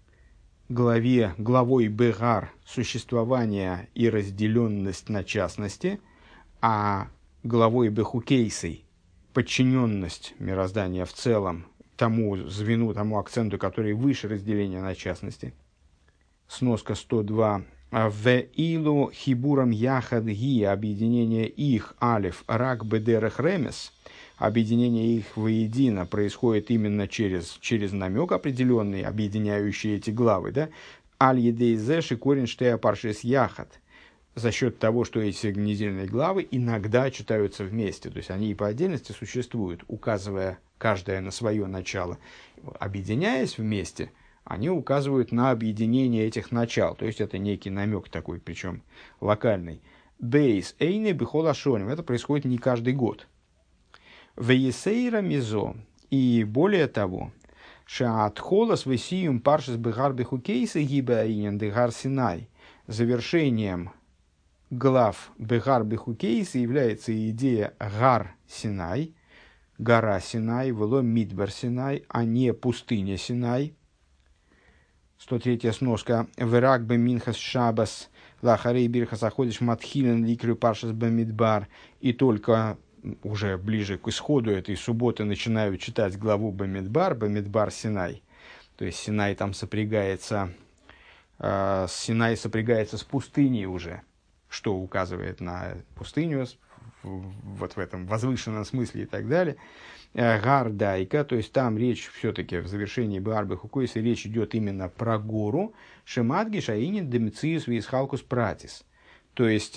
главой бегар существование и разделенность на частности, а главой бехукейсей подчиненность мироздания в целом тому звену, тому акценту, который выше разделения на частности. Сноска 102. В илу хибурам яхад ги, объединение их, алиф, рак бедерах ремес, объединение их воедино происходит именно через намек определенный, объединяющий эти главы, да? Аль едейзе шикорин штея паршис яхад, за счет того, что эти недельные главы иногда читаются вместе, то есть они и по отдельности существуют, указывая каждая на свое начало, объединяясь вместе. Они указывают на объединение этих начал, то есть это некий намек такой, причем локальный. бейс эйны бихола шоним. Это происходит не каждый год. Веесейра мизо. И более того, шаат холос весиум паршис бегар бихукейсы гибаинен дегар синай. Завершением глав бегар бихукейсы является идея гар синай, гора Синай, вело мидбар Синай, а не пустыня Синай. 103-я сноска. Верак бе минхас шабас лахарей бирхас аходиш матхилен ликрю паршас бе мидбар. И только уже ближе к исходу этой субботы начинаю читать главу Бамидбар Синай. То есть Синай там сопрягается, Синай сопрягается с пустыней уже, что указывает на пустыню, вот в этом возвышенном смысле и так далее. Гардайка, то есть там речь все-таки в завершении Барбы Хукойса речь идет именно про гору. Шемадги шаинин демциус висхалкус пратис. То есть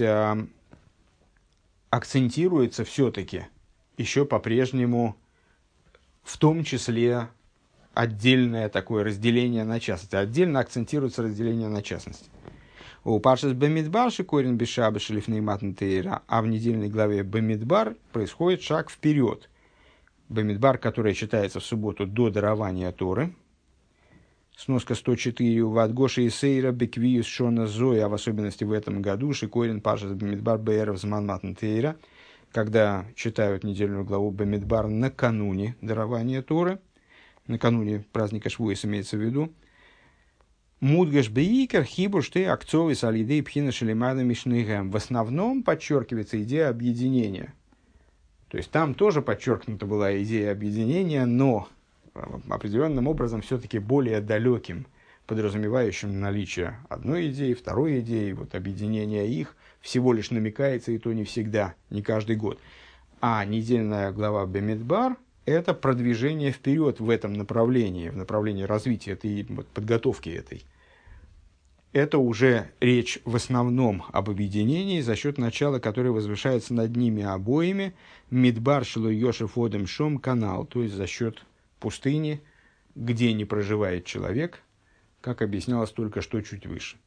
акцентируется все-таки еще по-прежнему в том числе отдельное такое разделение на частности. Отдельно акцентируется разделение на частности. У Паршас Бамидбар шикорин бешаба шелифней матнтейра, а в недельной главе Бамидбар происходит шаг вперед. Бамидбар, которая читается в субботу до дарования Торы. Сноска 104. У Вадгоша и Сейра Беквиус Шона Зоя, а в особенности в этом году Шикорин Паршас Бамидбар Бэйров Зман Матнтейра, когда читают недельную главу Бамидбар накануне дарования Торы, накануне праздника Швуис имеется в виду. Мудгаш бейкер хибуш ты акцовый салидей пхина шелемада мишныгэм. В основном подчеркивается идея объединения. То есть там тоже подчеркнута была идея объединения, но определенным образом все-таки более далеким, подразумевающим наличие одной идеи, второй идеи, вот объединение их всего лишь намекается, и то не всегда, не каждый год. А недельная глава Бамидбар – это продвижение вперед в этом направлении, в направлении развития этой подготовки этой. Это уже речь в основном об объединении за счет начала, которое возвышается над ними обоими, Мидбар Шилу Йошев Одем Шом канал, то есть за счет пустыни, где не проживает человек, как объяснялось только что чуть выше.